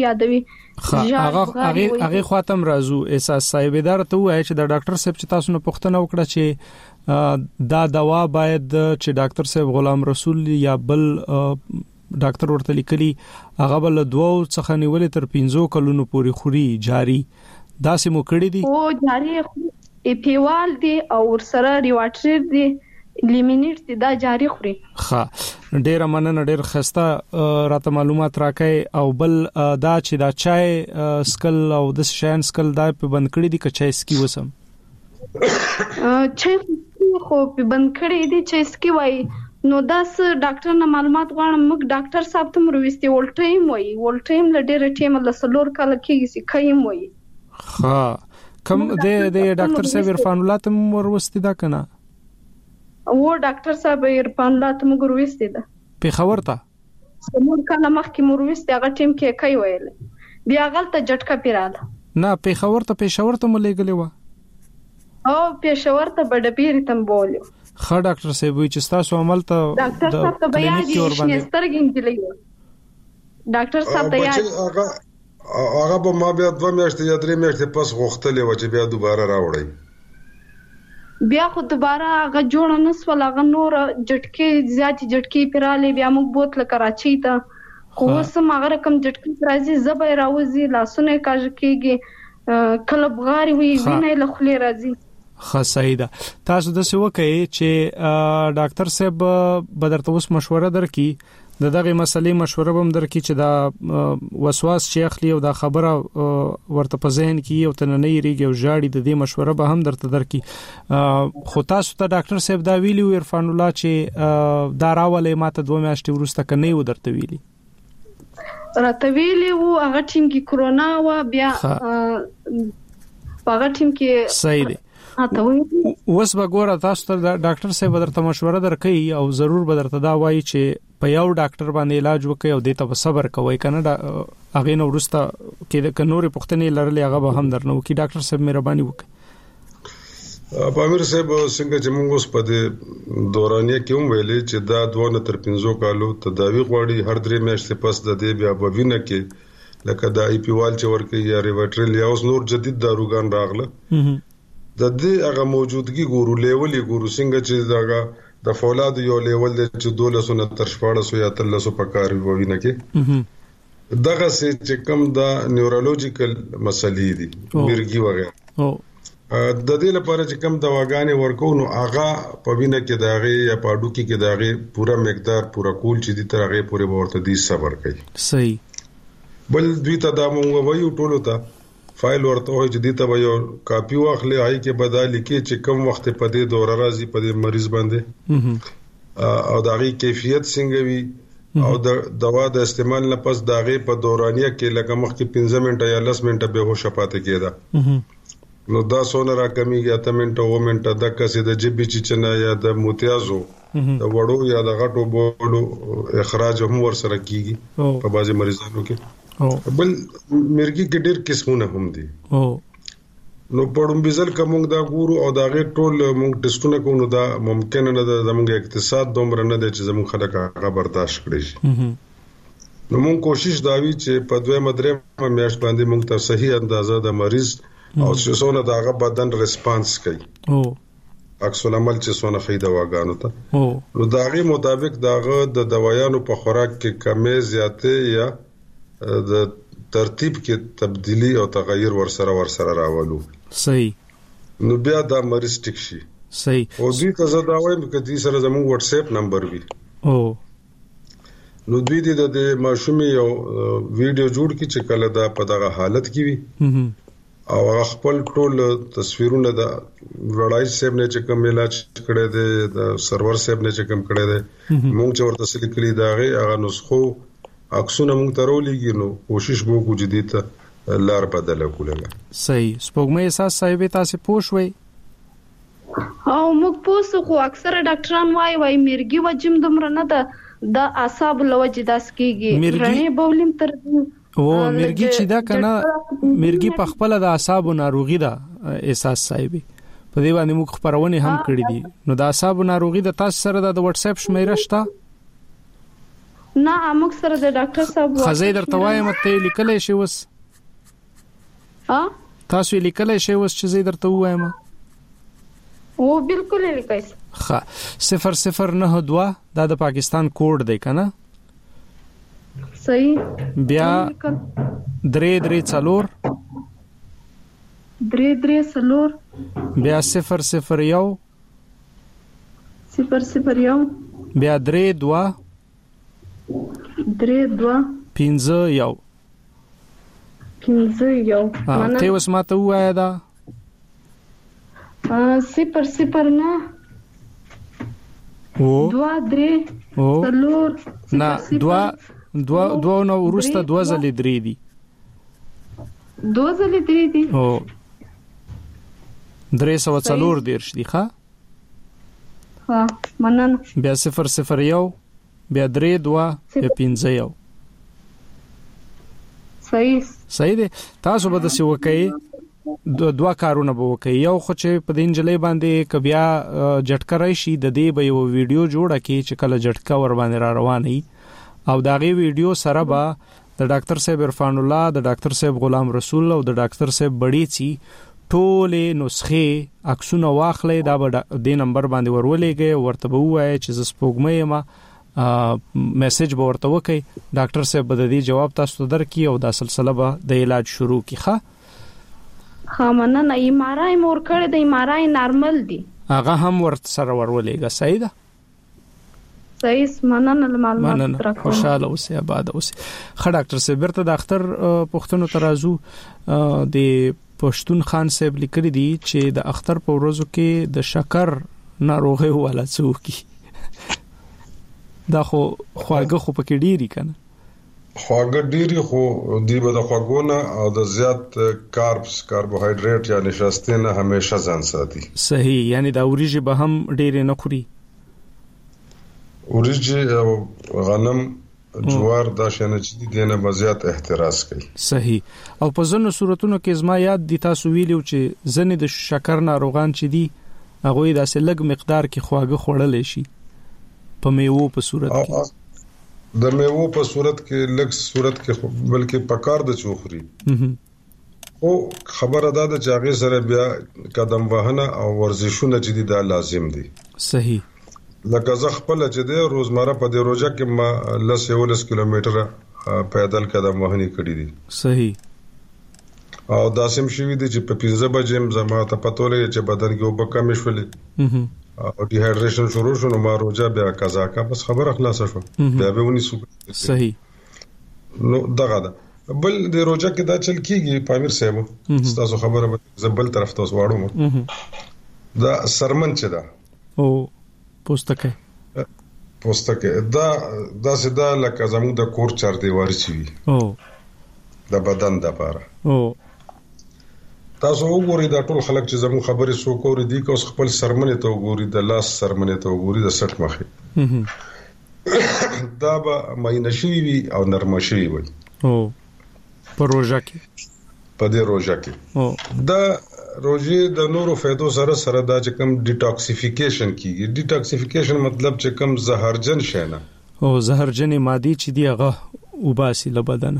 هغه خاتم رازو احساس صاحب اداره ته وایي چې د ډاکټر صاحب چې تاسو نه پښتنه وکړه چې دا دوا باید چې ډاکټر صاحب غلام رسول یا بل ډاکټر ورته لیکلي هغه بل 2 څخه نیولې تر 15 کلونو پورې خوري جاری دا سمو کړی دي او جاری ایپیوال دی او ورسره ریواټر دی لیمینیټ دی دا جاری خوري ډیر مننه ډیر خسته راته معلومات راکای او بل دا چې دا چای سکل او د شین سکل دا په بند کړی دي که چای سکی وسم چای خو په بند کړی دي چې سکی وای نو داس ډاکټر نه معلومات غواړم موږ ډاکټر صاحب ته مرويستي ولټایم ل ډیر ټیم له سلور کال کېږي سي کایم وای کوم د ډاکټر صاحب عرفان الله تم ورستی دا کنه و ډاکټر صاحب عرفان الله تم ورستی دا په خبر ته سمور کله مخکې ورستی هغه ټیم کې کوي ویل بیا غلطه جټکا پیراله نه په خبر ته ملګلې و او په شاور ته بډبیر تم بولیو ډاکټر صاحب چې تاسو عمل ته ډاکټر صاحب ته بیا دي سترګین دی ډاکټر صاحب ته یا هغه به ما بیا 2 میاشتې یا 3 میاشتې پس غوښتلې و چې بیا دوباره راوړی بیا خو دوباره هغه جوړ نه سول هغه نور جټکې زیاتې جټکې پیراله بیا موږ بوتل کراچۍ ته خو سم هغه رقم جټکې راځي زبې راوځي لاسونه کاږي کېږي کله بغاري وي وینې له خلې راځي خاصه تاسو د څه وکړي چې ډاکټر صاحب بدرته اوس مشوره درکې دغه مسلې مشوره هم درکې چې دا وسواس چې اخلي او دا خبره ورته په ذهن کې او تننې ریږي او ژاړي د دې مشوره به هم درته درکې خو تاسو ته ډاکټر صاحب دا ویلی عرفان الله چې دا راولې ماته 2 میاشتې وروسته کني و درته ویلی راته ویلی وو هغه ټیم کې کرونا و بیا هغه ټیم کې صحیح دی اوس به ګوره تاسو ته ډاکټر صاحب درته مشوره درکې او ضرور به درته دا وایي چې په یو ډاکټر باندې علاج وکړي او دې ته صبر کوي کنه هغه نو ورسته کې د کنوري پښتنې لرلې هغه به هم درنو کې ډاکټر صاحب مهرباني وکړي امیر صاحب څنګه چې موږ اوس په دورانیه کې هم ویلې چې دا 2 تر 5 کالو تداوی غواړي هر 3 میاشتې پس د دې بیا بوینه کې لکه دا ای پی وال چې ورکه یا ریوټرل یا اوس نور جدید داروګان راغله د دې هغه موجودګي ګورو لیول ګورو څنګه چې داګه د فولاد یو لیول چې 1200 تر 1400 یا 300 په کار ووینه کې دغه چې کوم دا نیورولوژیکل مسلې دي مرګي وغیرہ د دې لپاره چې کوم دواګانې ورکو نو هغه په وینه کې داغه یا پاډو کې داغه پورا مقدار پورا کول چې دي ترغه پورې ورته دي صبر کوي صحیح بل دوی ته دا مونږ وایو ټولو ته فایل ورته وایي چې دې ته یو کاپی واخلې هاي کې بدالي کې چې کوم وخت په دې دوره راځي په دې مریض باندې او داغه کیفیت څنګه وي او د دوا د استعمال نه پس داغه په دورانیه کې لکه مخکې 15 منټه یا 10 منټه به هوښ پاتې کېده نو دا سونه را کمیږي 8 منټه و منټه د کسې د جبي چچنه یا د موتیازو د وړو یا د غټو بولو اخراج هم ور سره کیږي په بعضي مریضانو کې بل مرګي کې ډېر قسمونه هم دي نو پړم بيزل کوم دا ګورو او دا غي ټول موږ ټیسټونه کوو دا ممکن نه ده زموږ اقتصاد دومره نه دی چې زموږ خلک هغه برداشت کړي نو موږ کوشش دا وی چې په دوه مدرې میاشت باندې موږ ته صحیح اندازه د مریض او څونه داغه بدن ریسپانس کوي عکس العمل چې څونه خیده واګانو ته نو داغه مطابق داغه د دوايانو په خوراک کې کمې زیاتې یا د ترتیب کې تبدیلی او تغیر ورسره راولو صحیح نو بیا دا مریض ټیک شي صحیح او دوی ته زدا وایم چې دې سره زموږ واتس اپ نمبر وي نو دوی دې د ماشومې یو ویډیو جوړ کړي چې کله دا په دغه حالت کې وي او خپل ټول تصویرونه د وړای صاحب نه چې کوم علاج کړی دی د سرور صاحب نه چې کوم کړی دی موږ چې ورته لیکلي دا هغه نسخو عکسونه موږ ترولېږي نو کوشش وکړو چې دې ته لار بدله کولای صحیح سپوږمۍ احساس صاحب تاسو پوښوي او موږ پوسو خو اکثر ډاکټران وایي مرګي وجم دومره نه ده د اعصاب لوجه داس کیږي رڼې بولم تر او مرګي چې دا کنه مرګي په خپل د اعصاب ناروغي ده احساس صاحب په دې باندې موږ خبرونه هم کړې دي نو د اعصاب ناروغي د تاسو سره د واتس اپ شمیره شته نه موږ سره د ډاکټر صاحب خزې درته وایم ته لیکلې شي وس تاسو لیکلې شي وس چې زه درته وایم او بالکل لیکای ښه 0092 دا د پاکستان کوډ دی کنه صحیح بیا 334 بیا 001 بیا 32 15 یو ته اوس ماته وایا دا 0 نه او 2 نه 2 نو ورسته 2 ځلې 3 دي 2 ځلې 3 دي او 340 دي ښه ها مننه بیا 001 بیا 32 بیا 15 یو صحیح دی تاسو به د څه وکړي دوه کارونه به وکړي یو خو چې په دین جلې باندې کبیا جټکا راشي د دې به یو ویډیو جوړه کی چې کله جټکا ور باندې را رواني او داغه ویډیو سره به د ډاکټر صاحب عرفان الله د ډاکټر صاحب غلام رسول او د ډاکټر صاحب بډی چی ټوله نسخه عکسونه واخلې دا به د نمبر باندې ورولېږي ورته به وایي چې سپوږمۍ ما میسج به ورته وکي ډاکټر صاحب به د دې جواب تاسو درکې او دا سلسله به د علاج شروع کیخه مننه ام ار آی مور کړه د ام ار آی نارمل دي هغه هم ورته سره ورولېږي صحیح ده صحیح مننه معلومات راکړم خوشاله اوسه آباد اوسه خ ډاکټر صاحب برته د اختر پښتنو ترازو د پښتون خان صاحب لیکلي دي چې د اختر په ورځو کې د شکر ناروغي والا څوکي دا خو خواږه خو پکې ډيري کنه خواږه ډيري خو دی به د خواګونه او د زیات کاربوهایډریټ یا نشاسته نه همیشه ځان ساتي صحیح یعنی دا اوریجه به هم ډېر نه خوري اوریجه او غنم جوار دا شنه چې دینه بزیات احتراز کوي صحیح او په ځینو صورتونو کې زما یاد دي تاسو ویلو چې ځنې د شکر ناروغان چې دي هغه داسې لږ مقدار کې خواږه خوړل شي په میوه په صورت کې د میوه په صورت کې لږ صورت کې بلکې پکار د چوخري او خبره ده چې هغه سره بیا قدم وهنه او ورزشونه چې دي دا لازم دي. صحیح. لکه زه خپل چې د روزمره په د روزه کې ما 10 کیلومتر پیدل قدم وهنه کړې دي. صحیح. او داسم شوی دي چې په 15 بجې زما ته پته لګي چې بدن کې وب کم شولې او ډیهایډریشن شروع شو نو ما روزه بیا قضا کا بس خبر خلاص شو بیا به ونی سو. صحیح. نو دغه ده بل د روزه کې دا چل کیږي پامیر صاحب تاسو خبره زبل طرف ته وسواړو دا سرمن چې دا او پوستکه دا سدا لکه زموږ د کور چار دیوار چی وي او د بدن د پاره او تاسو وګورئ دا ټول خلک چې زموږ خبرې سو کوي دي که خپل سرمنه ته وګورئ د لاس سرمنه ته وګورئ د سټ مخه دا به مې نشي وي او نرم شي وي او پروژه کې په دې روزه کې او دا روزه د نورو فائدو سره دا چې کوم ډیټاکسیفیکیشن کیږي. ډیټاکسیفیکیشن مطلب چې کوم زهرجن شي نه او زهرجن مادي چې دی هغه وباسي له بدن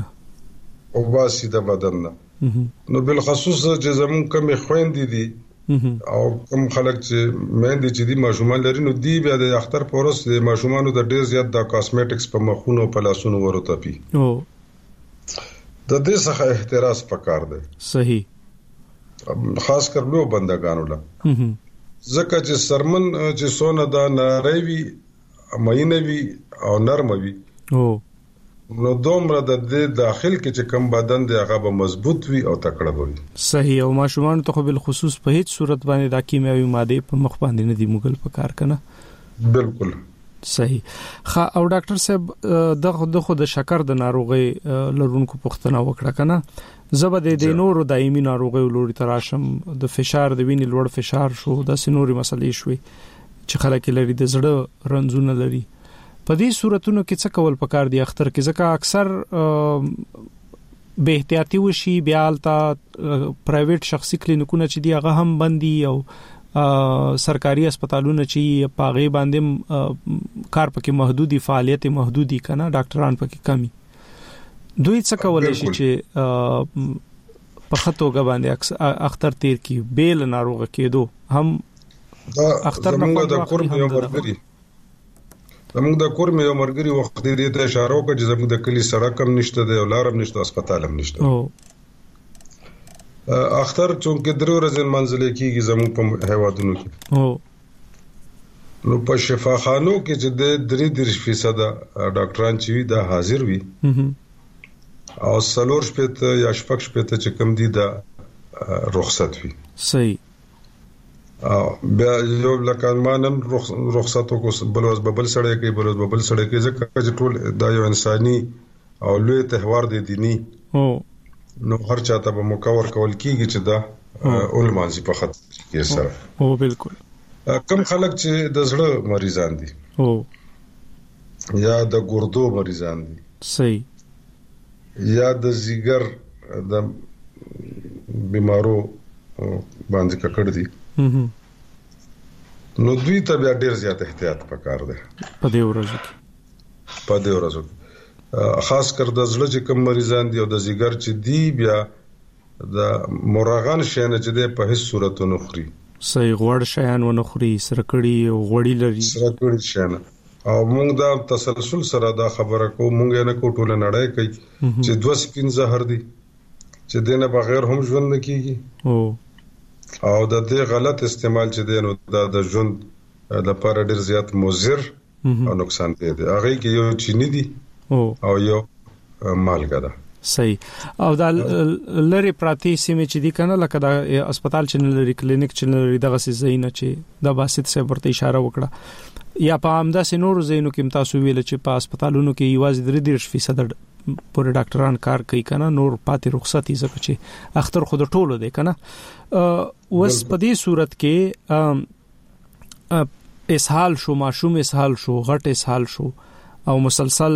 نه نو بل خصوص چې زمون کوم خويندې دي او کوم خلک چې مېندې چې دي ماشومان لري نو دی بیا د اختر پورس د ماشومانو د ډیر زیات د کاسمیټکس په مخونو په لاسونو ورته پی او د دې څخه احتراز پکار دی. صحیح. خاص کر لو بندگانو لا زکه چې سرمن چې سونه دا ناروي مینوي او نرموي او نو دومره د داخل کې چې کم بدن دی هغه به مضبوط وي او تکړه وي. صحیح. او ماشومان ته خو بل خصوص په هیڅ صورت باندې د کیمیاوي ماده په مخ باندې نه دی مغل پکار کنه. بالکل صحیح. او ډاکټر صاحب د شکر د ناروغي لرونکو پوښتنه وکړه کنه زبر د نورو دایمي ناروغي لوري تراشم د فشار د وینې لوړ فشار شو د سنوري مسلې شوي چې خلک لري د زړه رنځونه لري په دې صورتونو کې څه کول پکار دي اختر کې ځکه اکثر به احتیاطي وشي بیا التا پرایویټ شخصي کلینیکونه چې دی هغه هم بندي او سرکاري هسپتالونه چې پاغي باندې کار پکې محدودي فعالیت محدودي کنه ډاکټران پکې کمی دوی څه کولای شي چې په خطوګه باندې اختر تیر کی بیل ناروغ کېدو هم اختر نه د کور یو مرګري زموږ د کور یو مرګري وخت دې ته اشاره وکړه چې زموږ د کلی سړک هم نشته دی او لار هم نشته هسپتال هم نشته اختر چونکه درو ورځې منځلې کیږي زموږ په هوادونو کې نو په شفاخانو کې چې د 3% ډاکټران چې دا حاضر وي او سلور شپته یا شپږ شپته چې کم دي دا رخصت وي. صحیح. بیا یو لکه مانن رخصتو کو بلوز ببل سړی کوي بلوز ببل سړی کوي ځکه چې ټول دا یو انساني او لوی تهوار دی دینی نو هر چاته به مکور کول کیږي چې دا علماء په خط کې سره او بالکل کم خلک چې د زړه مریضان دي او یا د ګردو مریضان دي صحیح یا د زیګر د بیمارو باندې ککړ دي نو دوی ته بیا ډیر زیات احتیاط پکار دی په دې ورځو خاص کر د زړه چې کم مریضان دي او د زیګر چې دی بیا د مرغان شینه چې د په هیڅ صورت نه خوري. صحیح. غوړ شیان ونه خوري سرکړی او غوړی لري سرکړی شینه او موږ دا تسلسل سره دا خبره کو موږ نه کو ټول نړۍ کوي چې 2 سپین زهر دي چې دینه بغیر هم ژوند نه کیږي او د دې غلط استعمال چې دینو د ژوند د لپاره ډیر زیات مضر او نقصان دی هغه کې یو چینی دي او یو مالګه ده. صحیح. او دا لری پراتی سیمه چې دی کنه لکه د هسپتال چې لري کلینیک چې لري دغه زینه چې د باسط صاحب ورته اشاره وکړه یا په امدا سينور زینو کې تاسو ویل چې په هسپتالونو کې یوازې 3% پورې ډاکټران کار کوي کنه نور پاتې رخصتي زکه چې اختر خود ټولو دی کنه وس په دې صورت کې اسهال شو ماشوم اسهال شو غټ اسهال شو او مسلسل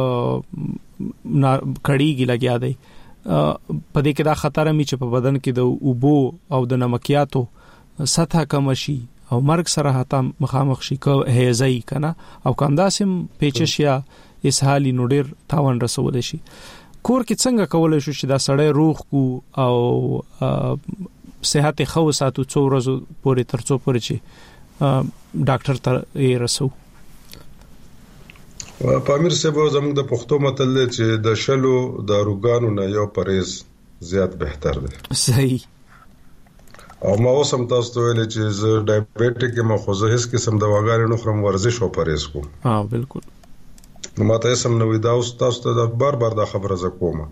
کړيږي لګیا دی په دې کې دا خطر می چې په بدن کې د اوبو او د نمکیاتو سطح کم شي او مرګ سره هتا مخامخ شي کو هيزي کنه او کانداسم پیچش یا اسهالي نو ډیر تاوان رسول شي کور کې څنګه کولای شو چې دا سړی روغ کو او صحت خو ساتو څو ورځې پورې ترڅو پورې چې ډاکټر ته یې رسو. پامیر صاحب زموږ د پښتو متل چې د شلو داروګانو نه یو پرهیز زیات بهتر دی. صحیح. او ما اوسم تاسو ته ویل چې ز ډایبټیک ما خو زه هیڅ قسم دواګانې نه خورم ورزش او پرهیز کوم. بالکل. نو ماته سم نو دا اوس تاسو ته بار بار دا خبره ز کوم.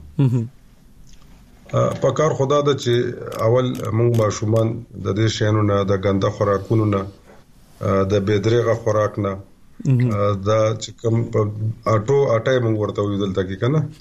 په کار خدا د چې اول موږ ماشومان د دې شینو نه د ګنده خوراکونو نه د بيدرغه خوراک نه دا چې کوم اټای موږ ورته ویل تا کې کنه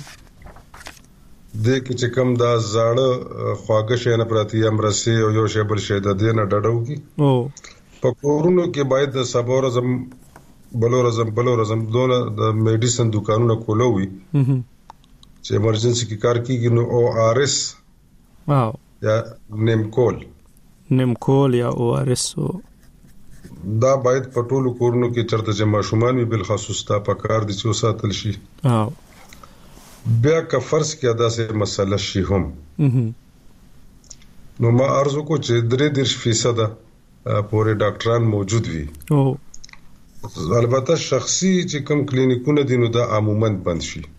د کې چې کوم دا زاړه خواږه شینه پراتی امرسي او یو شی بل شی د دې نه ډډو کی په کورونو کې باید د صبورزم بلورزم دونه د میډیسن دکانونه کولوي چې ایمرجنسي کې کار کیږي نو او آر اس یا نیمکول یا او آر اس دا باید په ټولو کورونو کې چرته چې ماشومان بل خصوص تا په کار دي چې وساتل شي. بیا که فرض کې ادا سه مسله شي هم نو ما ارزو کو چې 3% پورې ډاکټران موجود وي. البته شخصي چې کوم کلینیکونه دي نو دا عموما بند شي.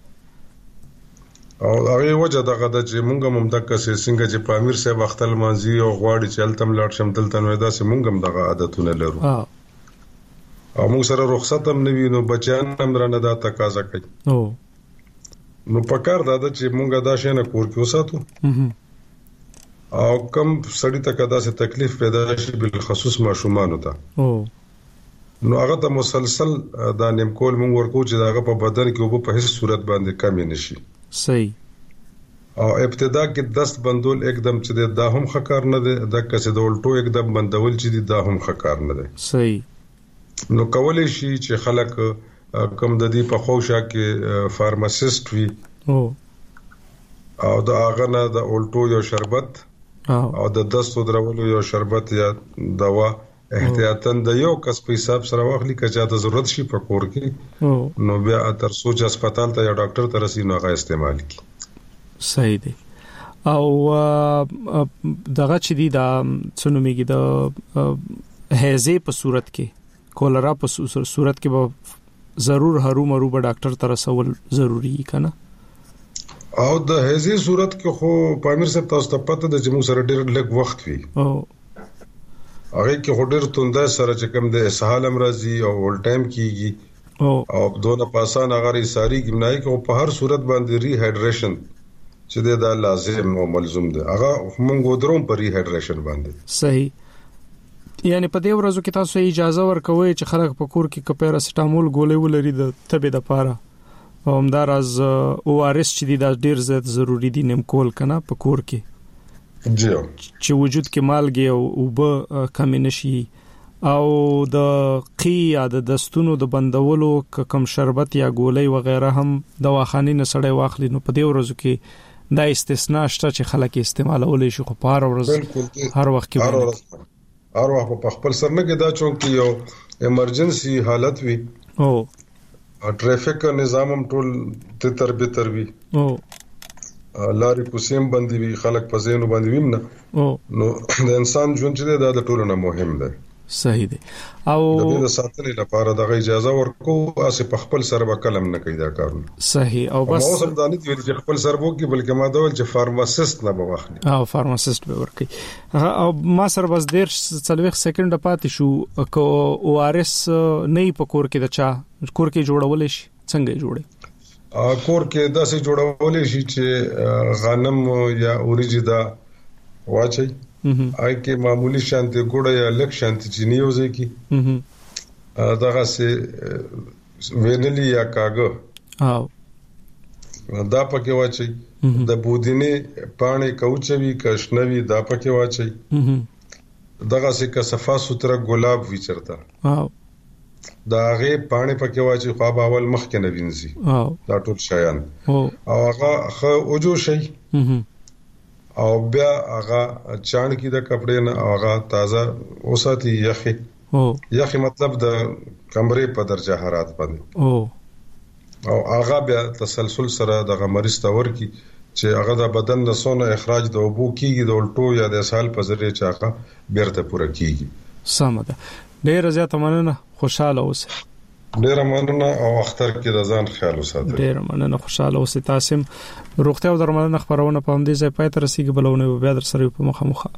او هغه وجه دغه د چې مونږ هم دغه څنګه چې پامیر صاحب وختل مانځي او غواړي چې التم لاړ شم دلته نو دا چې مونږ هم دغه عادتونه لرو. او موږ سره رخصت هم نوي نو بچیان هم رانه دا تقاضا کوي. نو پکار دا چې مونږ دا شنه کور کې وساتو او کم سړی ته کدا څه تکلیف پیدا شي بل خصوص ماشومان ته نو هغه ته مسلسل دا نیمکول مونږ ورکو چې داغه په بدن کې وب په هیڅ صورت باندې کمی نشي. صحیح. او ابتدا کې دست بندول एकदम چې دا هم خکار نه ده د کسه د ولټو एकदम بندول چې دا هم خکار نه ده. صحیح. نو کولای شي چې خلک کم د دې په خوشا کې فارماسیست وي او دا هغه نه د ولټو یو شربت او د دستو درولو یو شربت یا دوا احتیاطاً د یو کس په حساب سره واخلي که چاته ضرورت شي په کور کې نو بیا تر سوچ هسپتال ته یا ډاکټر ته رسي نو هغه استعمال کی. صحیح دی. او دغه چې دی دا څنومېږي د هیزه په صورت کې کولرا په صورت کې به ضرور هرو مرو به ډاکټر ته رسول ضروری کنه. او د هیزه صورت کې خو پامیر صاحب تاسو ته پته د جمهور سره ډېر لږ وخت وي. هغه کې هډر توندای سره چې کوم د اسهال امراضي او ول ټایم کیږي او دونه پاسان هغه ساری گمنای کې په هر صورت باندې ری هایډریشن چې دا لازم او ملزم ده هغه موږ ودروم پر ری هایډریشن باندې. صحیح. یعنی په دې ورځو کې تاسو اجازه ورکوي چې خلک په کور کې کپیراسټامول ګولې ولري د تبه د پاره او همدار از او آر اس چې دا ډیر زیات ضروری دي نیمکول کنه په کور کې چې وجود کې مالګي او وب کم نشي او د قی یا د دستونو د بندولو کم شربت یا ګولۍ وغیرہ هم دواخانې نه سړی واخلي نو په دې ورځو کې دا استثناء شته چې خلک استعمالولای شي خو په هر ورځ هر وخت کې هر وخت په خپل سر نه کې دا چونکی یو ایمرجنسي حالت وي او ټریفیک نظام هم ټول تر به تر وي او لارې کوسیم باندې وی خلک په زینو باندې ویم نه نو د انسان ژوند چې د ټولو نه مهم دی. صحیح دی. او د دې ساتنې لپاره د اجازه ورکو اسه په خپل سر به کلم نه کوي دا کارونه. صحیح. او بس مو سم دانه دی چې خپل سر وو کې بلکې ما دا ول چې فارماسیست نه بوخلي او فارماسیست به ورکي او ما سره بس ډیر 40 سکند پاتې شو کو او آر اس نه په کور کې د چا کور کې جوړول شي څنګه جوړي کور کې داسې جوړولې شي چې غنم یا اوریجی دا واچي آی کې معمولی شانتي ګوړه یا لک شانتي چینی وځي کی دغه سه وینلی یا کاغه دا پکې واچي د بودینه پانی کوچوي کښنوي دا پکې واچي دغه سه که صفا ستره ګلاب وی چرته دا هغه پانی پکې واچي خو به اول مخ کې نه وینځي دا ټول شیان او هغه اوجو شي او بیا هغه چاڼ کې د کپڑے نه هغه تازه اوساتي یخي یخي مطلب د کمرې په درجه حرارت باندې او هغه بیا تسلسل سره د مریض تور کی چې هغه د بدن د سونه اخراج د اوبو کیږي د الټو یا د اسهال په ذریعہ چاقه بیرته پوره کیږي سمه ده ډیر زیات مننه خوشاله اوسه ډیر مننه او اختر کې د ځان خیال وساتئ ډیر مننه خوشاله اوسه تاسو روغتیا او درملنه خبرونه په همدې ځای پای ته رسیدي بلونه بیا در سره په مخه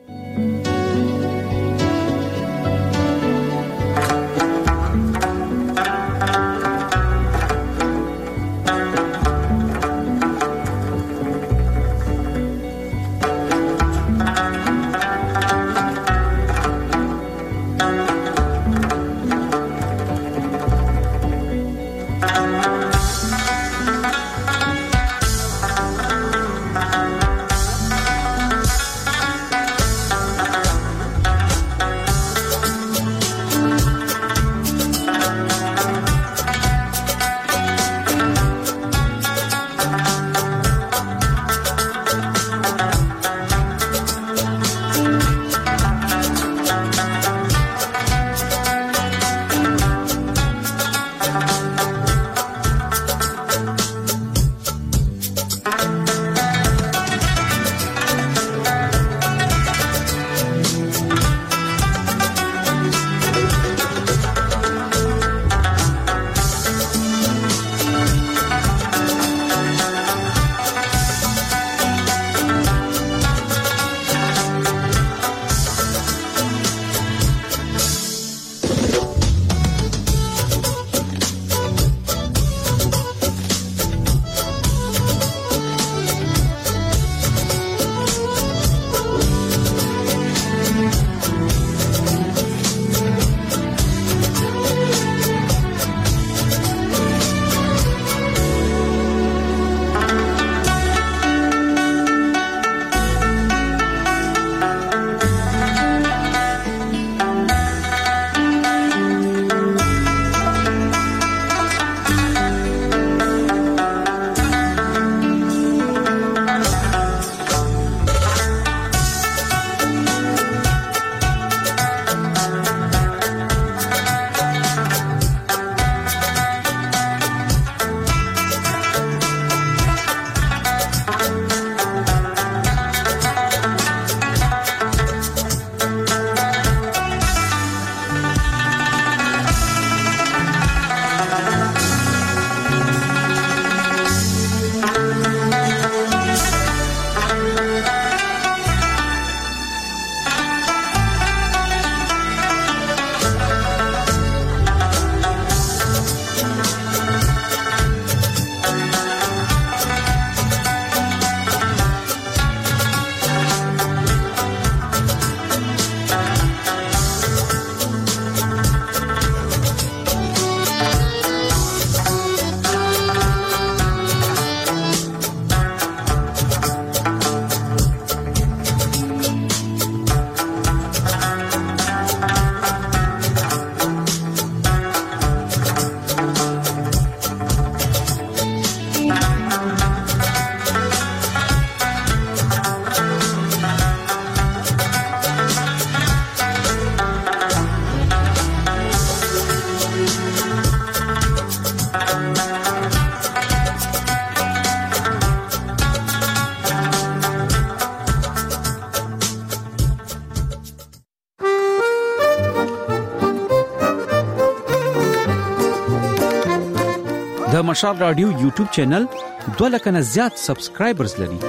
د مشال رادیو یوټیوب چینل 2 لک نه زیات سبسکرایبرز لري.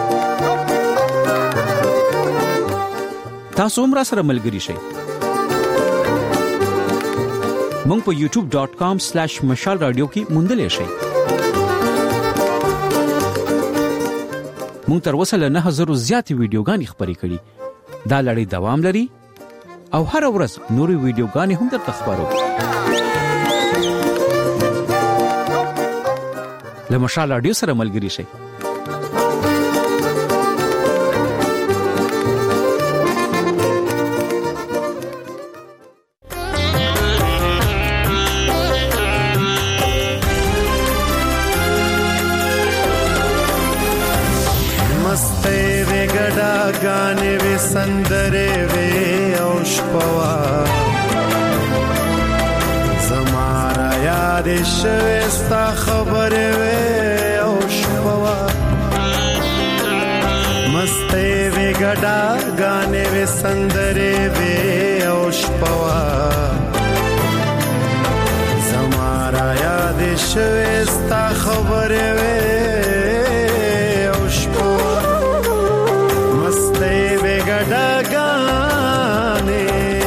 تاسو هم را سره ملګری شئ. مونږ په youtube.com/mashalradio کې موندل شئ. مونږ تر اوسه له 9000 زیات ویډیوګانې خبرې کړې. دا لړۍ دوام لري او هر ورځ نورې ویډیوګانې هم درته خبرو. له مشال رادیو سره ملګری شئ. मस्ते سندره وې او شپوا زماره یاد شوي ستا خبره وې او شپوا مسته وې ګډا غانې وې سندره وې او شپوا زماره یاد شوي ستا خبره وې او شپوا مسته وې ګډا غانې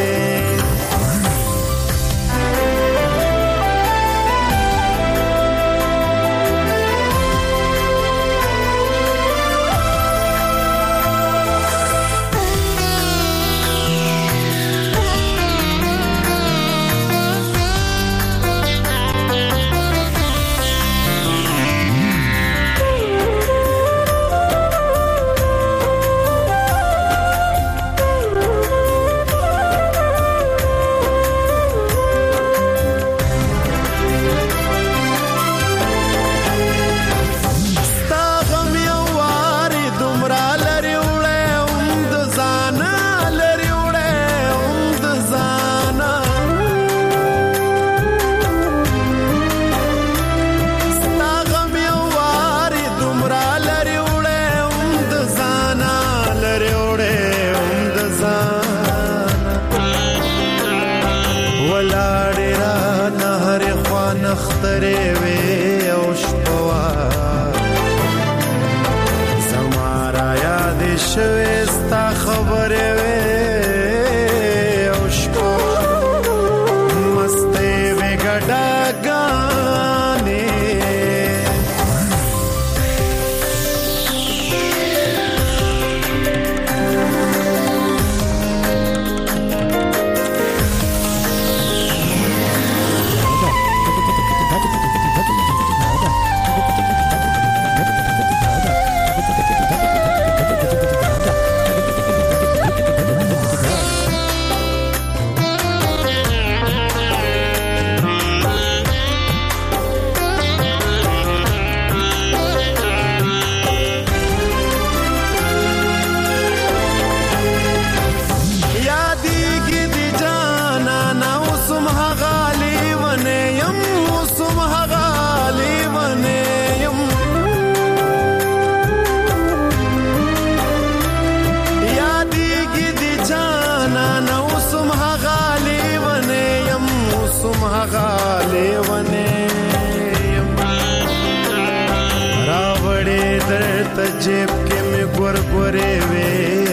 जेब के में गुरगुरे वे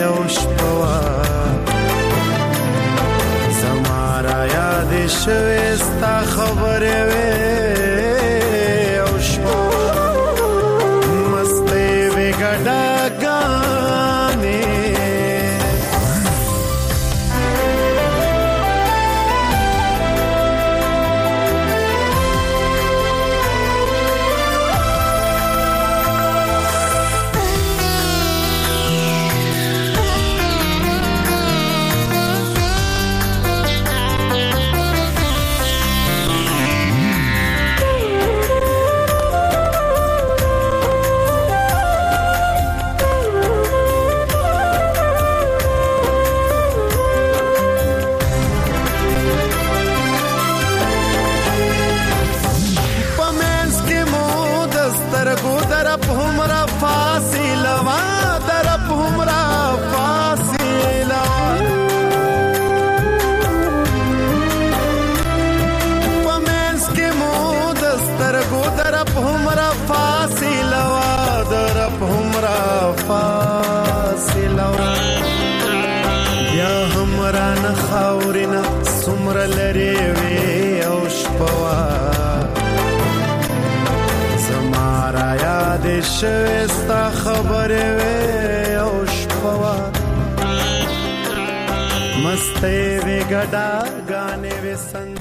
औषपवा समारा याद शवेस्ता खबर वे औषपवा मस्ते वे गड़ा गाने या हमरा न खावरिना सुमर लरे वे औषपवा समारा याद शवेस्ता खबर वे औषपवा मस्ते वे गड़ा गाने वे संग